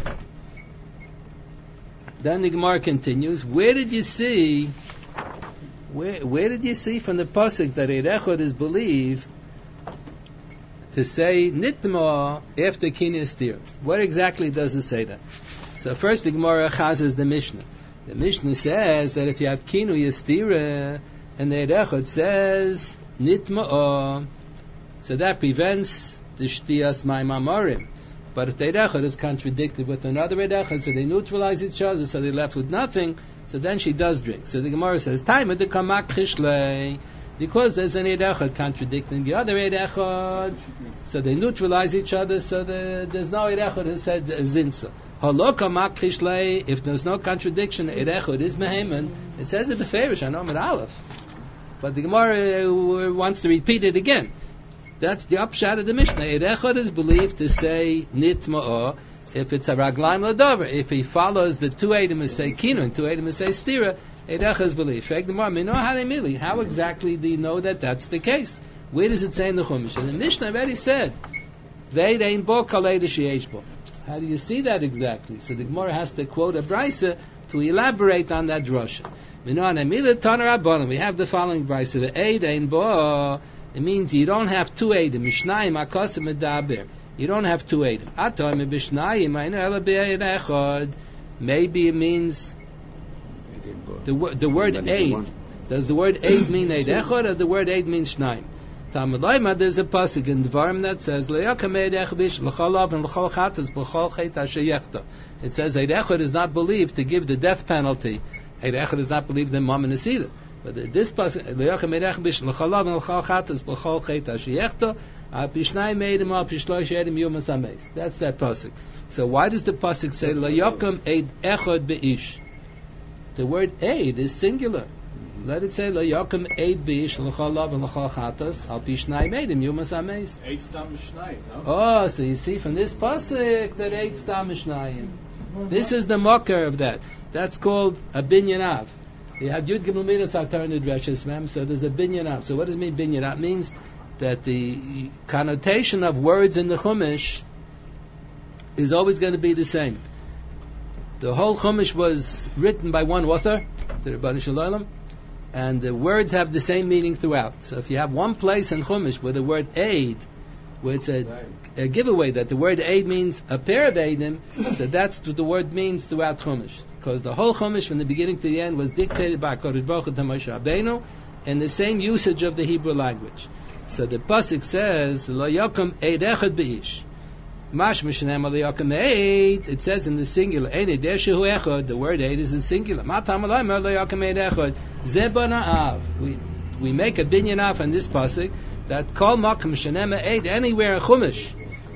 Then the Gemara continues, where did you see, where where did you see from the pasuk that Eid Echad is believed to say Nitma after Kinestira? What exactly does it say that? So first the Gemara chazes the Mishnah. The Mishnah says that if you have Kinu Yestira, and the Eid Echad says Nitma, so that prevents the Shtiyas Mayim Amorim. But if the Eid Echad is contradicted with another Eid Echad, so they neutralize each other, so they're left with nothing, so then she does drink. So the Gemara says, Time the Kamak Chishlei, because there's an Eid Echad contradicting the other Eid Echad, so they neutralize each other, so the, there's no Eid Echad who said Zinsa. Halo Kamak Chishlei, if there's no contradiction, Eid Echad is Mehemen, it says it beferish, I know mit Aleph. But the Gemara wants to repeat it again. That's the upshot of the Mishnah. Eid Echad is believed to say Nitma'ah if it's a Raglaim L'Dover. If he follows the two Eidim who say Kinu and two Eidim who say Stira, Eid Echad is believed. How exactly do you know that that's the case? Where does it say in the Chumash? And the Mishnah already said, Ve'eid ein bo kalei d'sheyesh bo. How do you see that exactly? So the Gemara has to quote a Brisa to elaborate on that drasha. We have the following Brisa. The Eid ein bo, it means you don't have two Eidim. Mishnayim akasim medaber. You don't have two Eidim. Atoim b'shnayim aynu ela b'eid echad. Maybe it means the, the word Eid. Does the word Eid mean Eid echad, or the word Eid means Shnayim? Talmud there's a pasuk in Dvarim that says le'yakam Eid echad bish l'chalav and l'chal chatas b'chal chet asher yechta. It says Eid echad is not believed to give the death penalty. Eid echad is not believed in Mam and Nesida. But this pasuk, le'yakam Eid echad bish l'chalav and l'chal chatas b'chal chet asher yechta. That's that pasuk. So why does the pasuk say Layakam Eid Echad Beish? The word Eid is singular. Let it say Layakam Eid Beish L'chalav and L'chal Chatas Al Pishnai Meidim Yumas Ameis. Eid Stam Mishnayim, no? Oh, so you see from this pasuk that Eid Stam Mishnayim. This is the mocker of that. That's called a binyanav. You have Yud Gimel Midas Atarnid Reshes Mem. So there's a binyanav. So what does it mean binyanav? It means that the connotation of words in the Chumash is always going to be the same. The whole Chumash was written by one author, the Rebbeinu Shalom, and the words have the same meaning throughout. So if you have one place in Chumash where the word Eid, where it's a, a giveaway that the word Eid means a pair of Eidim, so that's what the word means throughout Chumash. Because the whole Chumash from the beginning to the end was dictated by Kodesh Baruch Hu to Moshe Rabbeinu, and the same usage of the Hebrew language. So the pasuk says, "Lo yakum eid echad beish." Mash mishnam lo yakum eid. It says in the singular, "Eid deshu echad." The word eid is in singular. Matam lo yakum eid echad. Zebana av. We we make a binyan av on this pasuk that kol makom shenema eid anywhere in Chumash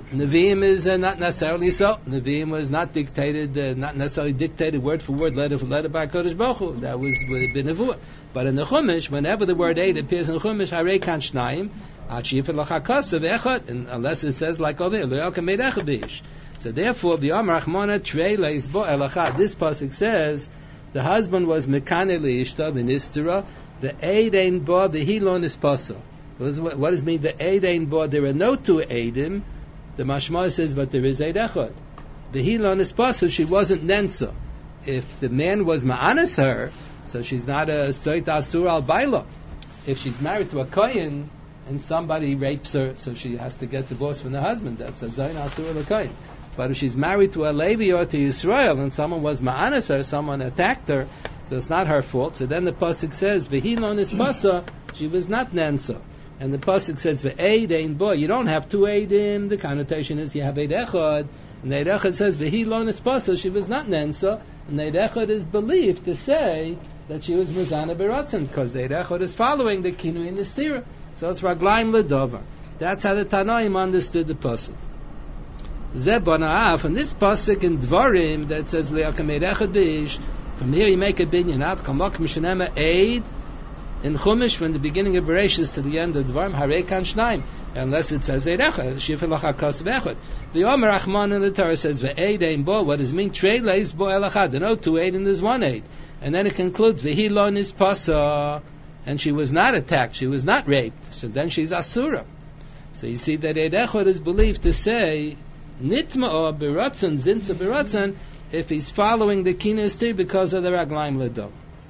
Nevi'im is uh, not necessarily so. Nevi'im was not dictated, uh, not necessarily dictated word for word, letter for letter by Kodesh Baruch Hu. That was would have been Nevuah. But in the Chumash, whenever the word Eid appears in the Chumash, Harei kan shnayim, achif l'chakasav echad, and unless it says like over here, lo'el kamed echad bish. So therefore, the Amar Achmona trei leis bo elachad. This pasuk says the husband was mekane leishta v'nistera. The Eid ein bo, the hilon is pasuk. What does it mean? The Eid ein bo. There are no two Eidim. The Mashma says, but there is Eid echad. The hilon is pasuk. She wasn't nensa. If the man was ma'anas her, so she's not a Soit Asur al Baila. If she's married to a Kohen and somebody rapes her, so she has to get divorced from the husband, that's a Zayin Asur al Kohen. But if she's married to a Levi or to Yisrael and someone was ma'anas her, someone attacked her, so it's not her fault. So then the pasuk says, V'hilon is pasa, she was not nensa. And the pasuk says, V'eid ein bo, you don't have two eidim, the connotation is you have Eid echad, and Eid echad says, V'hilon is pasa, she was not nensa, and Eid echad is believed to say that she was Mizana Beratzin, because the Eid echad is following the Kinui and the Stira. So it's Raglaim Ledover. That's how the Tanaim understood the pasuk. Zeh Bana'af, and this pasuk in Dvarim that says Le'akam Eid echad bish, from here you make a binyan out, Kamak Mishanema Eid, in Chumash, from the beginning of Bereshis to the end of Dvarim, Harei kan shnayim, unless it says Eid echad, Shifel lachakas v'echad. The Omer Achman in the Torah says Ve'eid ein bo. What does it mean? Trei leis bo elachad. There are no two Eid and there's one Eid. And then it concludes V'hilon is pasa, and she was not attacked, she was not raped. So then she's asura. So you see that Eid echad is believed to say Nitma'o beratzon zinsa beratzon if he's following the kinesti because of the raglaim ledov.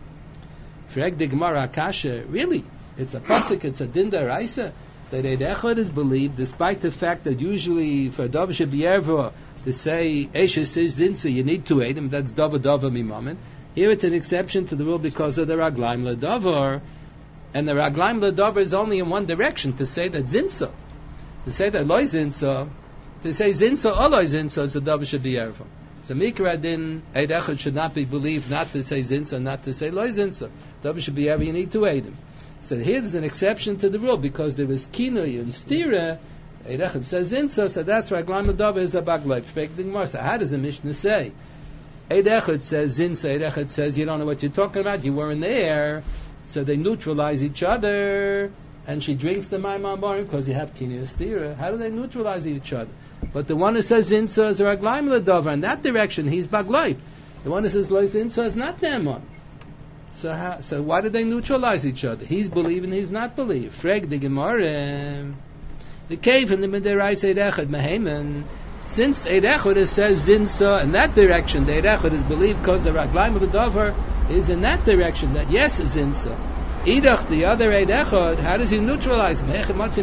Frag the Gemara Kasha, really, it's a pasuk, it's a din daraisa that Eid echad is believed, despite the fact that usually for dov shebiyerva to say eshes says zinsa you need two eidim, that's dova dova mimamin. Here it's an exception to the rule because of the raglaim ledover, and the raglaim ledover is only in one direction, to say that zinsa, to say that loy zinsa, to say zinsa or loy zinsa is a dova shebiyerva. So Mikra din Eid echad should not be believed not to say zinsa, not to say loy zinsa. Dava should be ever you need to aid him. So here there's an exception to the rule because there was kinui and stira. Eid echad says zinsa, so that's why Glam Dava is a baglite. So how does the Mishnah say? Eid echad says zinsa. Eid echad says you don't know what you're talking about. You weren't there, so they neutralize each other. And she drinks the Maimon Barim because you have kinui and stira. How do they neutralize each other? But the one who says zinsa is a raglaim ledover. In that direction, he's baglite. The one who says lo zinsa is not neman. So how, so why do they neutralize each other? He's believing, he's not believing. Freg the Gemara. The cave in the Midirais Eid echad mehemen. Since Eid echad says zinsa in that direction, the Eid echad is believed because the raglaim ledover is in that direction. That yes is zinsa. Idach the other Eid echad. How does he neutralize him?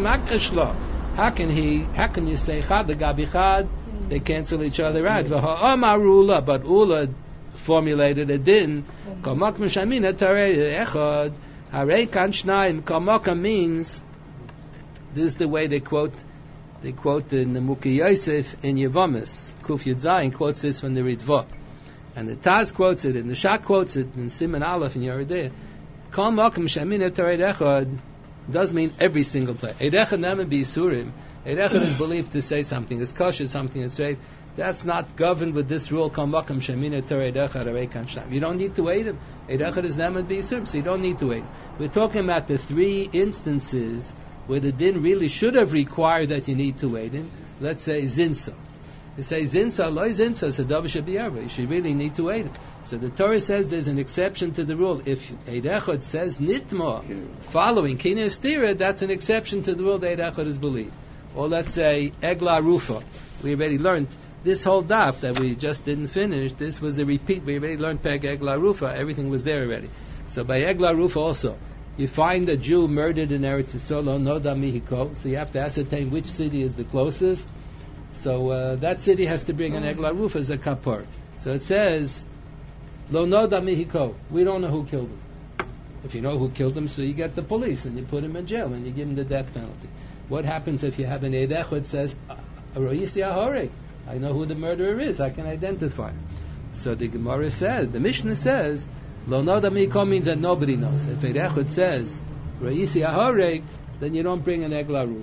How can he? How can you say chad the gabi chad? They cancel each other out. V'ha'amarula, but Ula formulated a din. Kamak mishamina tarei echad. Harei kan shnayim. Kamaka means. This is the way they quote. They quote the Nemuki Yosef in Yevamis. Kuf Yud Zayin quotes this from the Ritva, and the Taz quotes it, and the Shak quotes it in Siman Aleph in Yerideh. Kamak mishamina tarei echad. Does mean every single place. Eid echad never be surim. Eid echad is believed to say something is kosher, something is right. That's not governed with this rule. Kamakam shemina ter Eid echad arei kan shnayim. You don't need to wait him. Eid echad is never be surim, so you don't need to wait. We're talking about the three instances where the din really should have required that you need to wait him. Let's say zinsa. You say zinsa, loy zinsa, so davar should be ever. You should really need to wait him. So the Torah says there's an exception to the rule. If Eid echad says nitma, following kinei stira, that's an exception to the rule that Eid echad is believed. Or let's say egla rufa. We already learned this whole daf that we just didn't finish. This was a repeat. We already learned peg egla rufa. Everything was there already. So by egla rufa also, you find a Jew murdered in Eretz Yisrael, no da mihiko. So you have to ascertain which city is the closest. So uh, that city has to bring an egla rufa as a kapar. So it says. Lo noda mihiko. We don't know who killed him. If you know who killed him, so you get the police and you put him in jail and you give him the death penalty. What happens if you have an Eid echad that says, Roisi ahorei, I know who the murderer is, I can identify him. So the Gemara says, the Mishnah says, Lo noda mihiko means that nobody knows. If Eid echad says, Roisi ahorei, then you don't bring an egla rufa.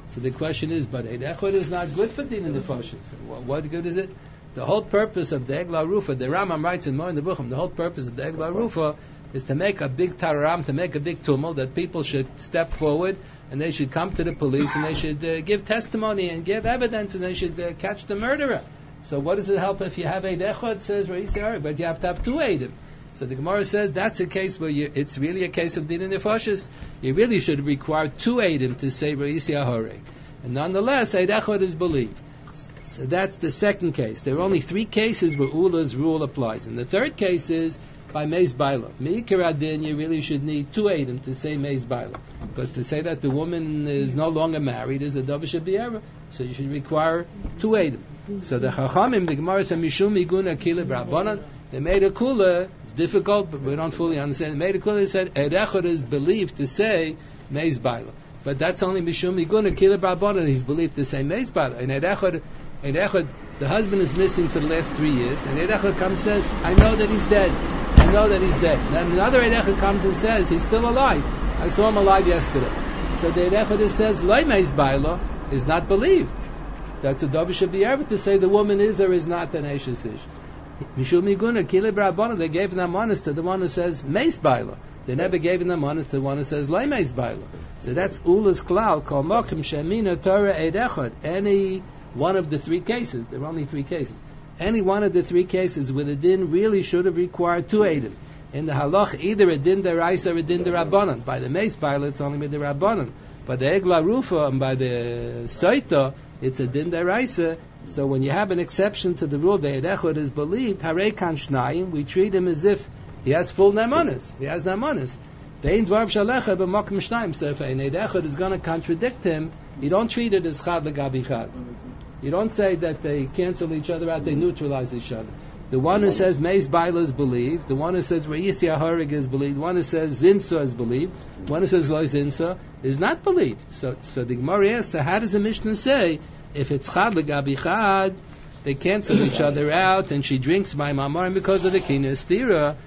So the question is, but Eid Echad is not good for Din Nefashis. What, what good is it? The whole purpose of the Egla Rufa, the Rambam writes in Moed Nevuchim, the whole purpose of the Egla Rufa is to make a big tararam, to make a big tumult, that people should step forward and they should come to the police and they should uh, give testimony and give evidence and they should uh, catch the murderer. So what does it help if you have Eid Echad, says Reisei, but you have to have two Eidim. So the Gemara says that's a case where you, it's really a case of Din Nefashis. You really should require two Eidim to say Reisei Horeg. And nonetheless, Eid Echad is believed. So that's the second case. There are only three cases where Ula's rule applies. And the third case is by Meis Baila. Meikar Adin, you really should need two Eidim to say Meis Baila. Because to say that the woman is no longer married is a Davar Shabiyara. So you should require two Eidim. So the Chachamim, the Gemara said, Mishum Iguna Kila B'Rabbanan, they made a kula, it's difficult, but we don't fully understand. They made a kula, they said, Eid Echad is believed to say Meis Baila. But that's only Mishum Iguna Kila B'Rabbanan, he's believed to say Meis Baila. And Eid Echad, Eid Echad, the husband is missing for the last three years, and Eid Echad comes and says, I know that he's dead. I know that he's dead. Then another Eid Echad comes and says, he's still alive. I saw him alive yesterday. So the Eid Echad says, Loi Meis Baila is not believed. That's a Davar Shabiyara to say the woman is or is not an Eishes Ish. Mishum Iguna, Kile B'Rabbanan, they gave an amanis to the one who says Meis Baila. They never gave an amanis to the one who says Loi Meis Baila. So that's Ula's Klal, Kol Mokim Shemina Torah Eid Echad. Any one of the three cases, there are only three cases, any one of the three cases where the din really should have required two Eidim. In the halach, either a din deraisa or a din derabbanan. By the Meis Baila, it's only by the Rabbanan. By the Egla Rufa and by the Saita, it's a din deraisa. So when you have an exception to the rule, the Eid Echad is believed, Harei kan shnayim, we treat him as if he has full nemanis. He has nemanis. Dein dvar shalecha b'makom shnayim. So if an Eid Echad is going to contradict him, you don't treat it as chad legabi chad. You don't say that they cancel each other out, they neutralize each other. The one who says Meis Baila is believed, the one who says Reisei Horeg is believed, the one who says Zinsa is believed, the one who says Lo Zinsa is not believed. So, so the Gemara asks, so how does the Mishnah say, if it's Chad Legabi Chad, they cancel each other out, and she drinks my mamar, and because of the Kina Stira,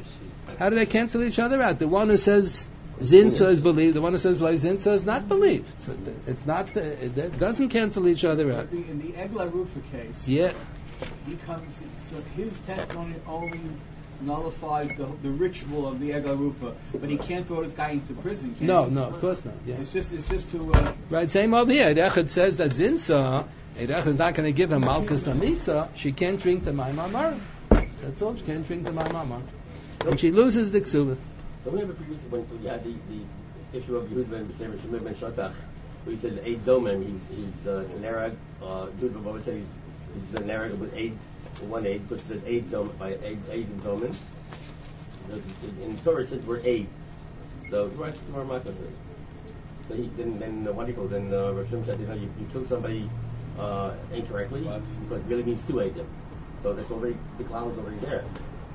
how do they cancel each other out? The one who says Zinsa is believed, the one who says Lo Zinsa is not believed. So it's not, it doesn't cancel each other out. In the Egla Rufa case, yeah. He comes, so his testimony only nullifies the, the ritual of the Egla Rufa, but he can't throw this guy into prison, can No, he? no, of course not. Yeah. It's just, it's just to... Uh, right, same over here. Eid Echad says that Zinsa, Eid Echad is not going to give him Malkus Amisa, she can't drink the Maimamar. That's all, she can't drink the Maimamar. And she loses the Ksuba. Don't we have a previous, when we had the, the issue of Yehud ben B'Sever Shemir ben Shatach, where he said Eid Zoman, he's, he's uh, an Arab, uh, Yehud ben B'Sever said he's This is an area with eight, one eight, puts the eight zone by eight, eight in Zoman. In Torah it says we're eight. So right tomorrow market. So he then then uh, what do you call then uh, Rav Shem said, you know, you, you kill somebody uh, incorrectly because it really means two eight. So that's already the clown is already there.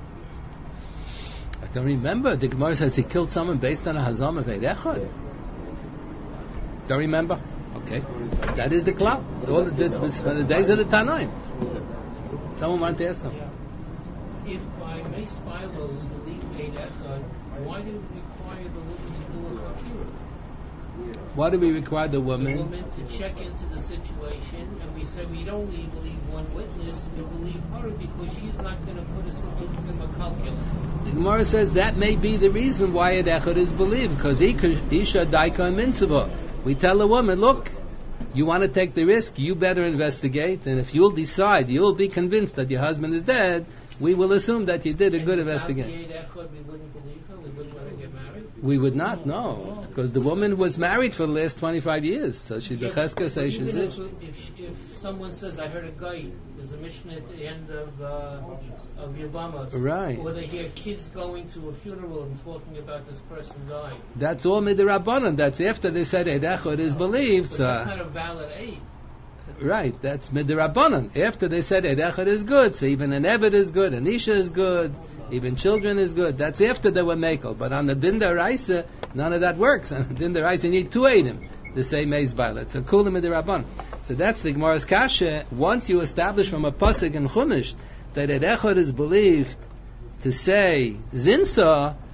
I don't remember. The Gemara says he killed someone based on a hazam of Eid Echad. Yeah. Don't remember. Okay, that is the cloud. All the, this, this, the days of the Tanaim. Someone wanted to ask them. Yeah. If by Meis Baila we believe Eid Echad, why do we require the woman to do a chakira? Why do we require the The woman? woman to check into the situation, and we say we don't only believe one witness, we believe her because she's not going to put us into a calculus. The Gemara says that may be the reason why Eid Echad is believed, because Isha Daika Mitzvah. We tell a woman, look, you want to take the risk, you better investigate, and if you'll decide, you'll be convinced that your husband is dead, we will assume that you did a and good without investigation. the Eid Echad, we wouldn't believe her, we wouldn't let her get married. We would not know, because the woman was married for the last twenty-five years, so she, the Yeah, Cheska but says even she's if, if, if someone says, I heard a guy, there's a mission at the end of uh, of Yabamos, Right. or they hear kids going to a funeral and talking about this person died. That's all midrabanan. That's after they said Eid Echad is believed. But So, that's not a valid aid. right, that's midrabanan. After they said Eid Echad is good, so even an Eved is good, an Isha is good, even children is good. That's after they were Mekel. But on the Din Daraisa, none of that works. On the Din Daraisa, you need two Eidim to say Meis Baila. It's a Kula midrabanan. So that's the Gemara's Kasha. Once you establish from a Pasuk in Chumash that Eid Echad is believed to say Zinsa,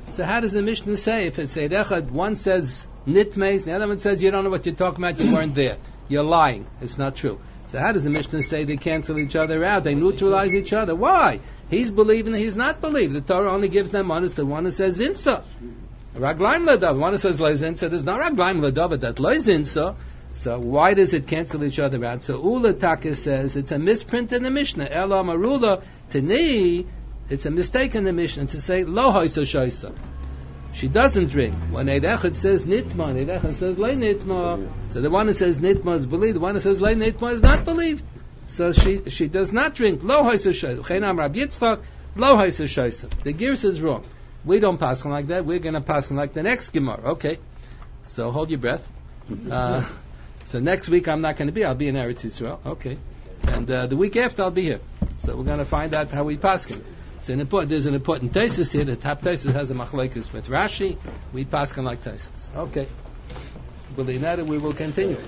So how does the Mishnah say if it's Eid Echad, one says nitmeis, the other one says you don't know what you're talking about, you weren't there. You're lying. It's not true. So how does the Mishnah say they cancel each other out? They neutralize each other. Why? He's believing, he's not believing. The Torah only gives them honest to one who says zinsa. Raglaim ladava. One who says lo zinsa. There's no raglaim ladava that lo zinsa. So why does it cancel each other out? So Ula Taka says it's a misprint in the Mishnah. Ela marula tani. It's a mistake in the Mishnah to say lo haisa shaisa. She doesn't drink. When Eid Echad says nitma, Eid Echad says le nitma. So the one who says nitma is believed. The one who says le nitma is not believed. So she she does not drink. Lo haisa shaisa. Chenam Rab Yitzchak. Lo haisa shaisa. The Girs is wrong. We don't pass on like that. We're going to pass on like the next Gemara. Okay. So hold your breath. Uh, so next week I'm not going to be. I'll be in Eretz Yisrael. Okay. And uh, the week after I'll be here. So we're going to find out how we pass him. It's an important, there's an important thesis here. The top thesis has a machlekes with Rashi. We pass on like thesis. Okay. Believe that, we will continue.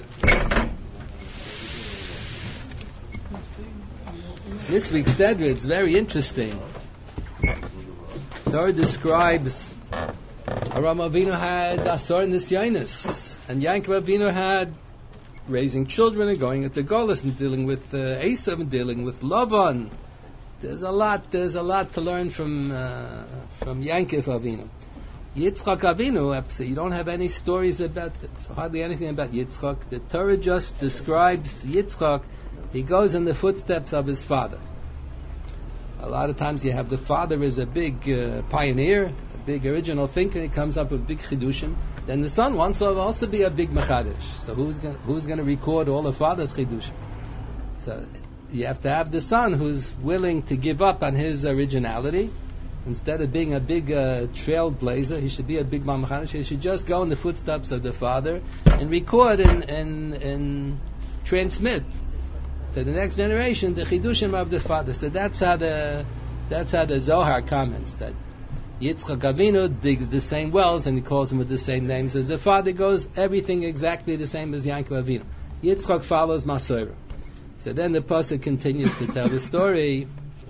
This week's Sedra, it's very interesting. Torah describes Avraham Avinu had Asar Nisyanis, and Yaakov Avinu had raising children and going into Golas and dealing with uh, Esav and dealing with Lavan. There's a lot. There's a lot to learn from uh, from Yaakov Avinu. Yitzchak Avinu, you don't have any stories about it, hardly anything about Yitzchak. The Torah just describes Yitzchak. He goes in the footsteps of his father. A lot of times you have the father is a big uh, pioneer, a big original thinker. He comes up with big chidushim. Then the son wants to also be a big mechadish. So who's going who's going to record all the father's chidushim? So you have to have the son who's willing to give up on his originality. Instead of being a big uh, trailblazer, he should be a big mechadish. He should just go in the footsteps of the father and record and and, and transmit to the next generation the chidushim of the father. So that's how the that's how the Zohar comments that Yitzchak Avinu digs the same wells and he calls them with the same names as the father. Goes everything exactly the same as Yaakov Avinu. Yitzchak follows Masorah. So then the pasuk continues to tell the story.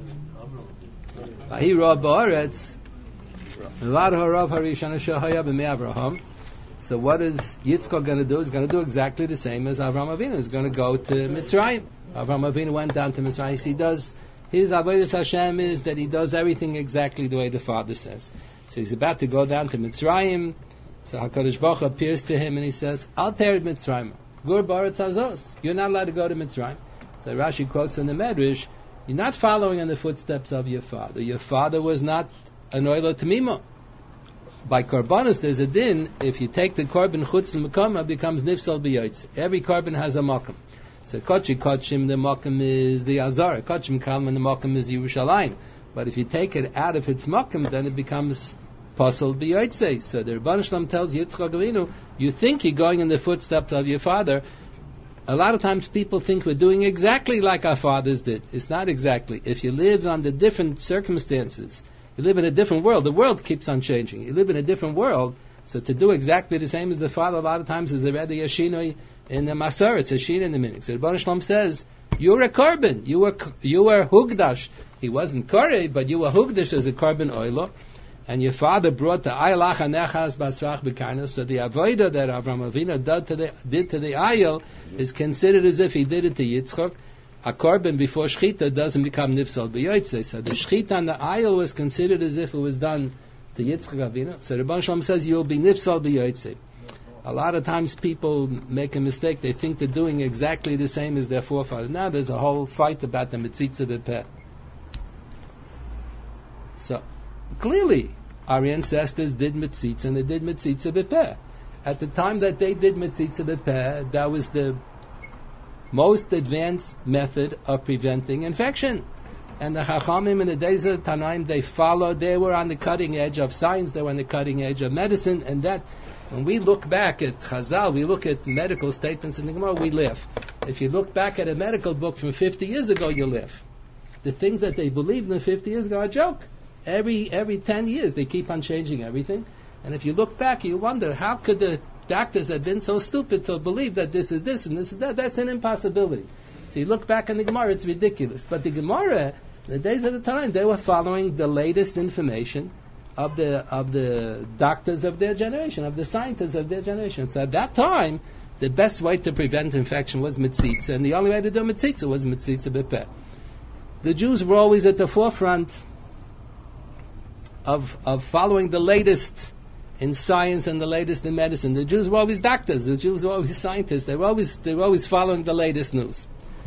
So what is Yitzchak going to do? He's going to do exactly the same as Avraham Avinu. He's going to go to Mitzrayim. Avraham Avinu went down to Mitzrayim. He does, his Avodas Hashem is that he does everything exactly the way the Father says. So he's about to go down to Mitzrayim. So HaKadosh Baruch Hu appears to him and he says, Al tered Mitzrayim. Gur barat hazos. You're not allowed to go to Mitzrayim. So Rashi quotes in the Medrash, you're not following in the footsteps of your father. Your father was not an oila tamima. By korbanos, there's a din. If you take the korban chutz l'makama, it becomes nifsal b'yotz. Every korban has a makam. So kochi kochim, the makam is the azara. Kochim kalman, the makam is Yerushalayim. But if you take it out of its makam, then it becomes pasal b'yotze. So the Rebbeinu Shalom tells Yitzchak Avinu, you think you're going in the footsteps of your father. A lot of times people think we're doing exactly like our fathers did. It's not exactly. If you live under different circumstances, you live in a different world. The world keeps on changing. You live in a different world, so to do exactly the same as the father, a lot of times is already a shinoi in the masar. It's a shin in the minig. So the Rebbeinu Shalom says, "You're a korban. You were you were hugdash. He wasn't korei, but you were hugdash as a korban oilo, and your father brought the ayalach anechas basrach b'karnos. So the avodah that Avraham Avinu did to the did to the ayel is considered as if he did it to Yitzchak. A korban before shchita doesn't become nifsal b'yotze. So the shchita on the ayel was considered as if it was done to Yitzchak Avinu. So the Rebbeinu Shalom says you'll be nifsal b'yotze. A lot of times people make a mistake. They think they're doing exactly the same as their forefathers. Now there's a whole fight about the mitzitza b'peh. So clearly our ancestors did mitzitza and they did mitzitza b'peh. At the time that they did mitzitza b'peh, that was the most advanced method of preventing infection. And the Chachamim in the days of the Tanaim, they followed, they were on the cutting edge of science, they were on the cutting edge of medicine, and that, when we look back at Chazal, we look at medical statements in the Gemara, we laugh. If you look back at a medical book from fifty years ago, you laugh. The things that they believed in fifty years ago are a joke. Every, every ten years, they keep on changing everything. And if you look back, you wonder, how could the doctors have been so stupid to believe that this is this and this is that? That's an impossibility. So you look back on the Gemara, it's ridiculous. But the Gemara, in the days of the time, they were following the latest information of the of the doctors of their generation, of the scientists of their generation. So at that time, the best way to prevent infection was mitzitza, and the only way to do mitzitza was mitzitza b'peh. The Jews were always at the forefront of of following the latest in science and the latest in medicine. The Jews were always doctors. The Jews were always scientists. They were always they were always following the latest news.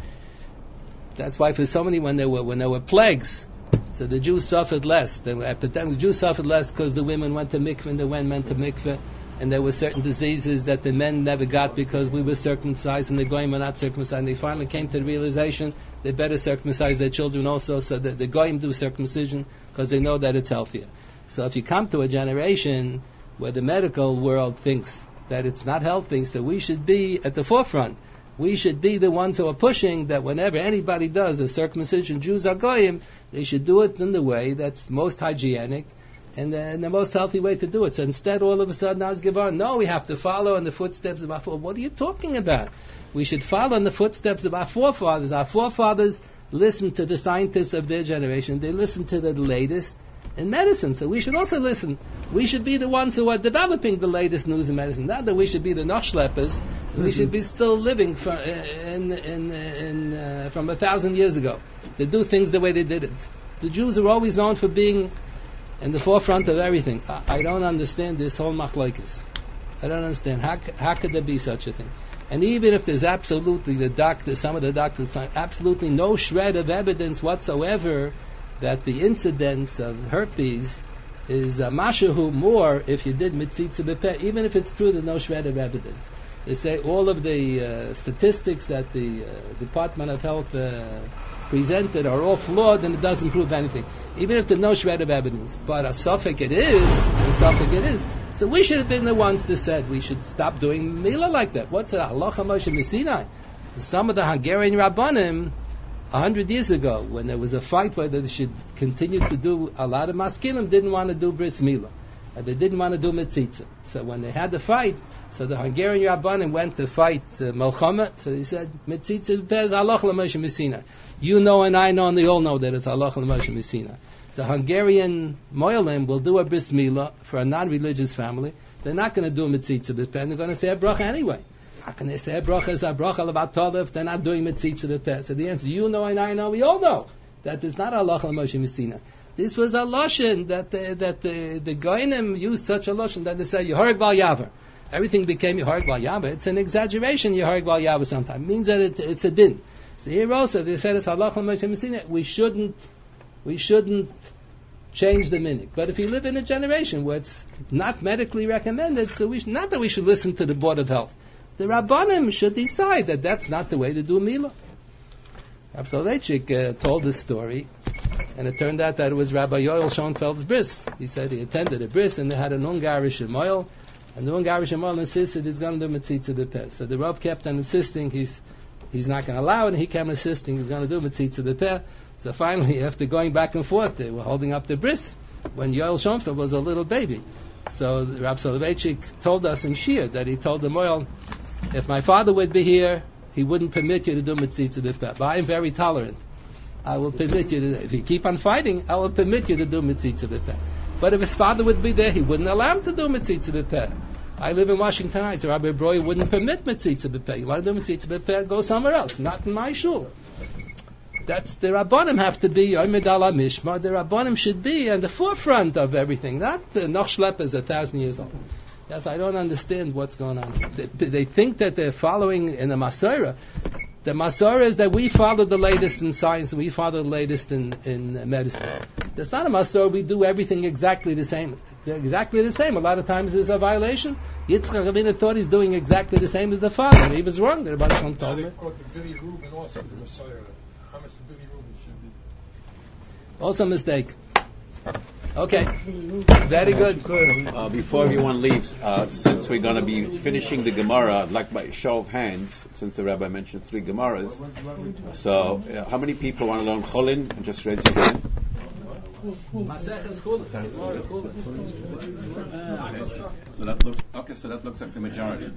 That's why for so many, when there were when there were plagues, so the Jews suffered less. They were, at the time, the Jews suffered less because the women went to mikveh and the men went to mikveh, and there were certain diseases that the men never got because we were circumcised and the goyim were not circumcised. And they finally came to the realization they better circumcise their children also, so that the goyim do circumcision because they know that it's healthier. So if you come to a generation where the medical world thinks that it's not healthy, so we should be at the forefront. We should be the ones who are pushing that whenever anybody does a circumcision, Jews or goyim, they should do it in the way that's most hygienic and the, and the most healthy way to do it. So instead, all of a sudden, now it's Gevar. No, we have to follow in the footsteps of our forefathers. What are you talking about? We should follow in the footsteps of our forefathers. Our forefathers listened to the scientists of their generation. They listened to the latest in medicine. So we should also listen. We should be the ones who are developing the latest news in medicine. Not that we should be the noshleppers. Mm-hmm. We should be still living from, in, in, in, uh, from a thousand years ago to do things the way they did it. The Jews are always known for being in the forefront of everything. I, I don't understand this whole machlokes. I don't understand. How, how could there be such a thing? And even if there's absolutely, the doctors, some of the doctors find absolutely no shred of evidence whatsoever that the incidence of herpes is uh, mashahu more if you did mitzitza b'peh, even if it's true, there's no shred of evidence. They say all of the uh, statistics that the uh, Department of Health uh, presented are all flawed and it doesn't prove anything, even if there's no shred of evidence. But a suffix it is, a suffix it is. So we should have been the ones that said we should stop doing milah like that. What's a halacha Moshe Messinai? Some of the Hungarian Rabbanim, a hundred years ago, when there was a fight whether they should continue to do, a lot of maskilim didn't want to do bris milah. And they didn't want to do mitzitza. So when they had the fight, so the Hungarian Rabbanim went to fight uh, Melchama. So he said, mitzitza pez halach l'Moshe Messinai. You know and I know and they all know that it's halach l'Moshe Messinai. The Hungarian Moyalim will do a bris milah for a non-religious family. They're not going to do a mitzitza b'peh. They're going to say a bracha anyway. How can they say a bracha is a bracha l'vatala if they're not doing mitzitza b'peh? So the answer, you know and I know, we all know that it's not halach l'Moshe Messinai. This was a lashon that the, that the the goyim used such a lashon that they say Yehareg Val Yaver. Everything became Yehareg Val Yaver. It's an exaggeration. Yehareg Val Yaver sometimes it means that it, it's a din. So here also they said it's halach l'Moshe Messinai. We shouldn't we shouldn't change the minhag. But if you live in a generation where it's not medically recommended, so we should, not that we should listen to the Board of Health. The Rabbanim should decide that that's not the way to do milah. Rabbi Soloveitchik uh, told this story, and it turned out that it was Rabbi Yoel Schoenfeld's bris. He said he attended a bris, and they had an Ungarish Moil, and the Ungarish Moil insisted he's going to do mitzitza b'peh. So the Rav kept on insisting he's he's not going to allow it, and he kept insisting he's going to do mitzitza b'peh. So finally, after going back and forth, they were holding up the bris when Yoel Schoenfeld was a little baby. So Rabbi Soloveitchik told us in Shia that he told the Moil, if my father would be here, he wouldn't permit you to do mitzitza b'peh. But I am very tolerant. I will permit you to, if you keep on fighting, I will permit you to do mitzitza b'peh. But if his father would be there, he wouldn't allow him to do mitzitza b'peh. I live in Washington Heights. Rabbi Breuer wouldn't permit mitzitza b'peh. You want to do mitzitza b'peh, go somewhere else, not in my shul. That's the Rabbanim have to be Yomed Ala Mishmar. The Rabbanim should be at the forefront of everything, not the Noch Shleppers a thousand years old. Yes, I don't understand what's going on. They, they think that they're following in the Masorah. The Masorah is that we follow the latest in science, we follow the latest in, in medicine. That's not a Masorah. We do everything exactly the same. They're exactly the same. A lot of times there's a violation. Yitzchak Rabbeinu thought he's doing exactly the same as the father, and he was wrong. The Rebbe Shalom told They me. quote the Billy Rubin also the Messiah. How much the Billy Rubin should be? Also a mistake. Okay. Very good. Uh, before everyone leaves, uh, since we're going to be finishing the Gemara, I'd like by a show of hands, since the Rabbi mentioned three Gemaras. So, uh, how many people want to learn Cholin? And just raise your hand. So that looks okay. So that looks like the majority.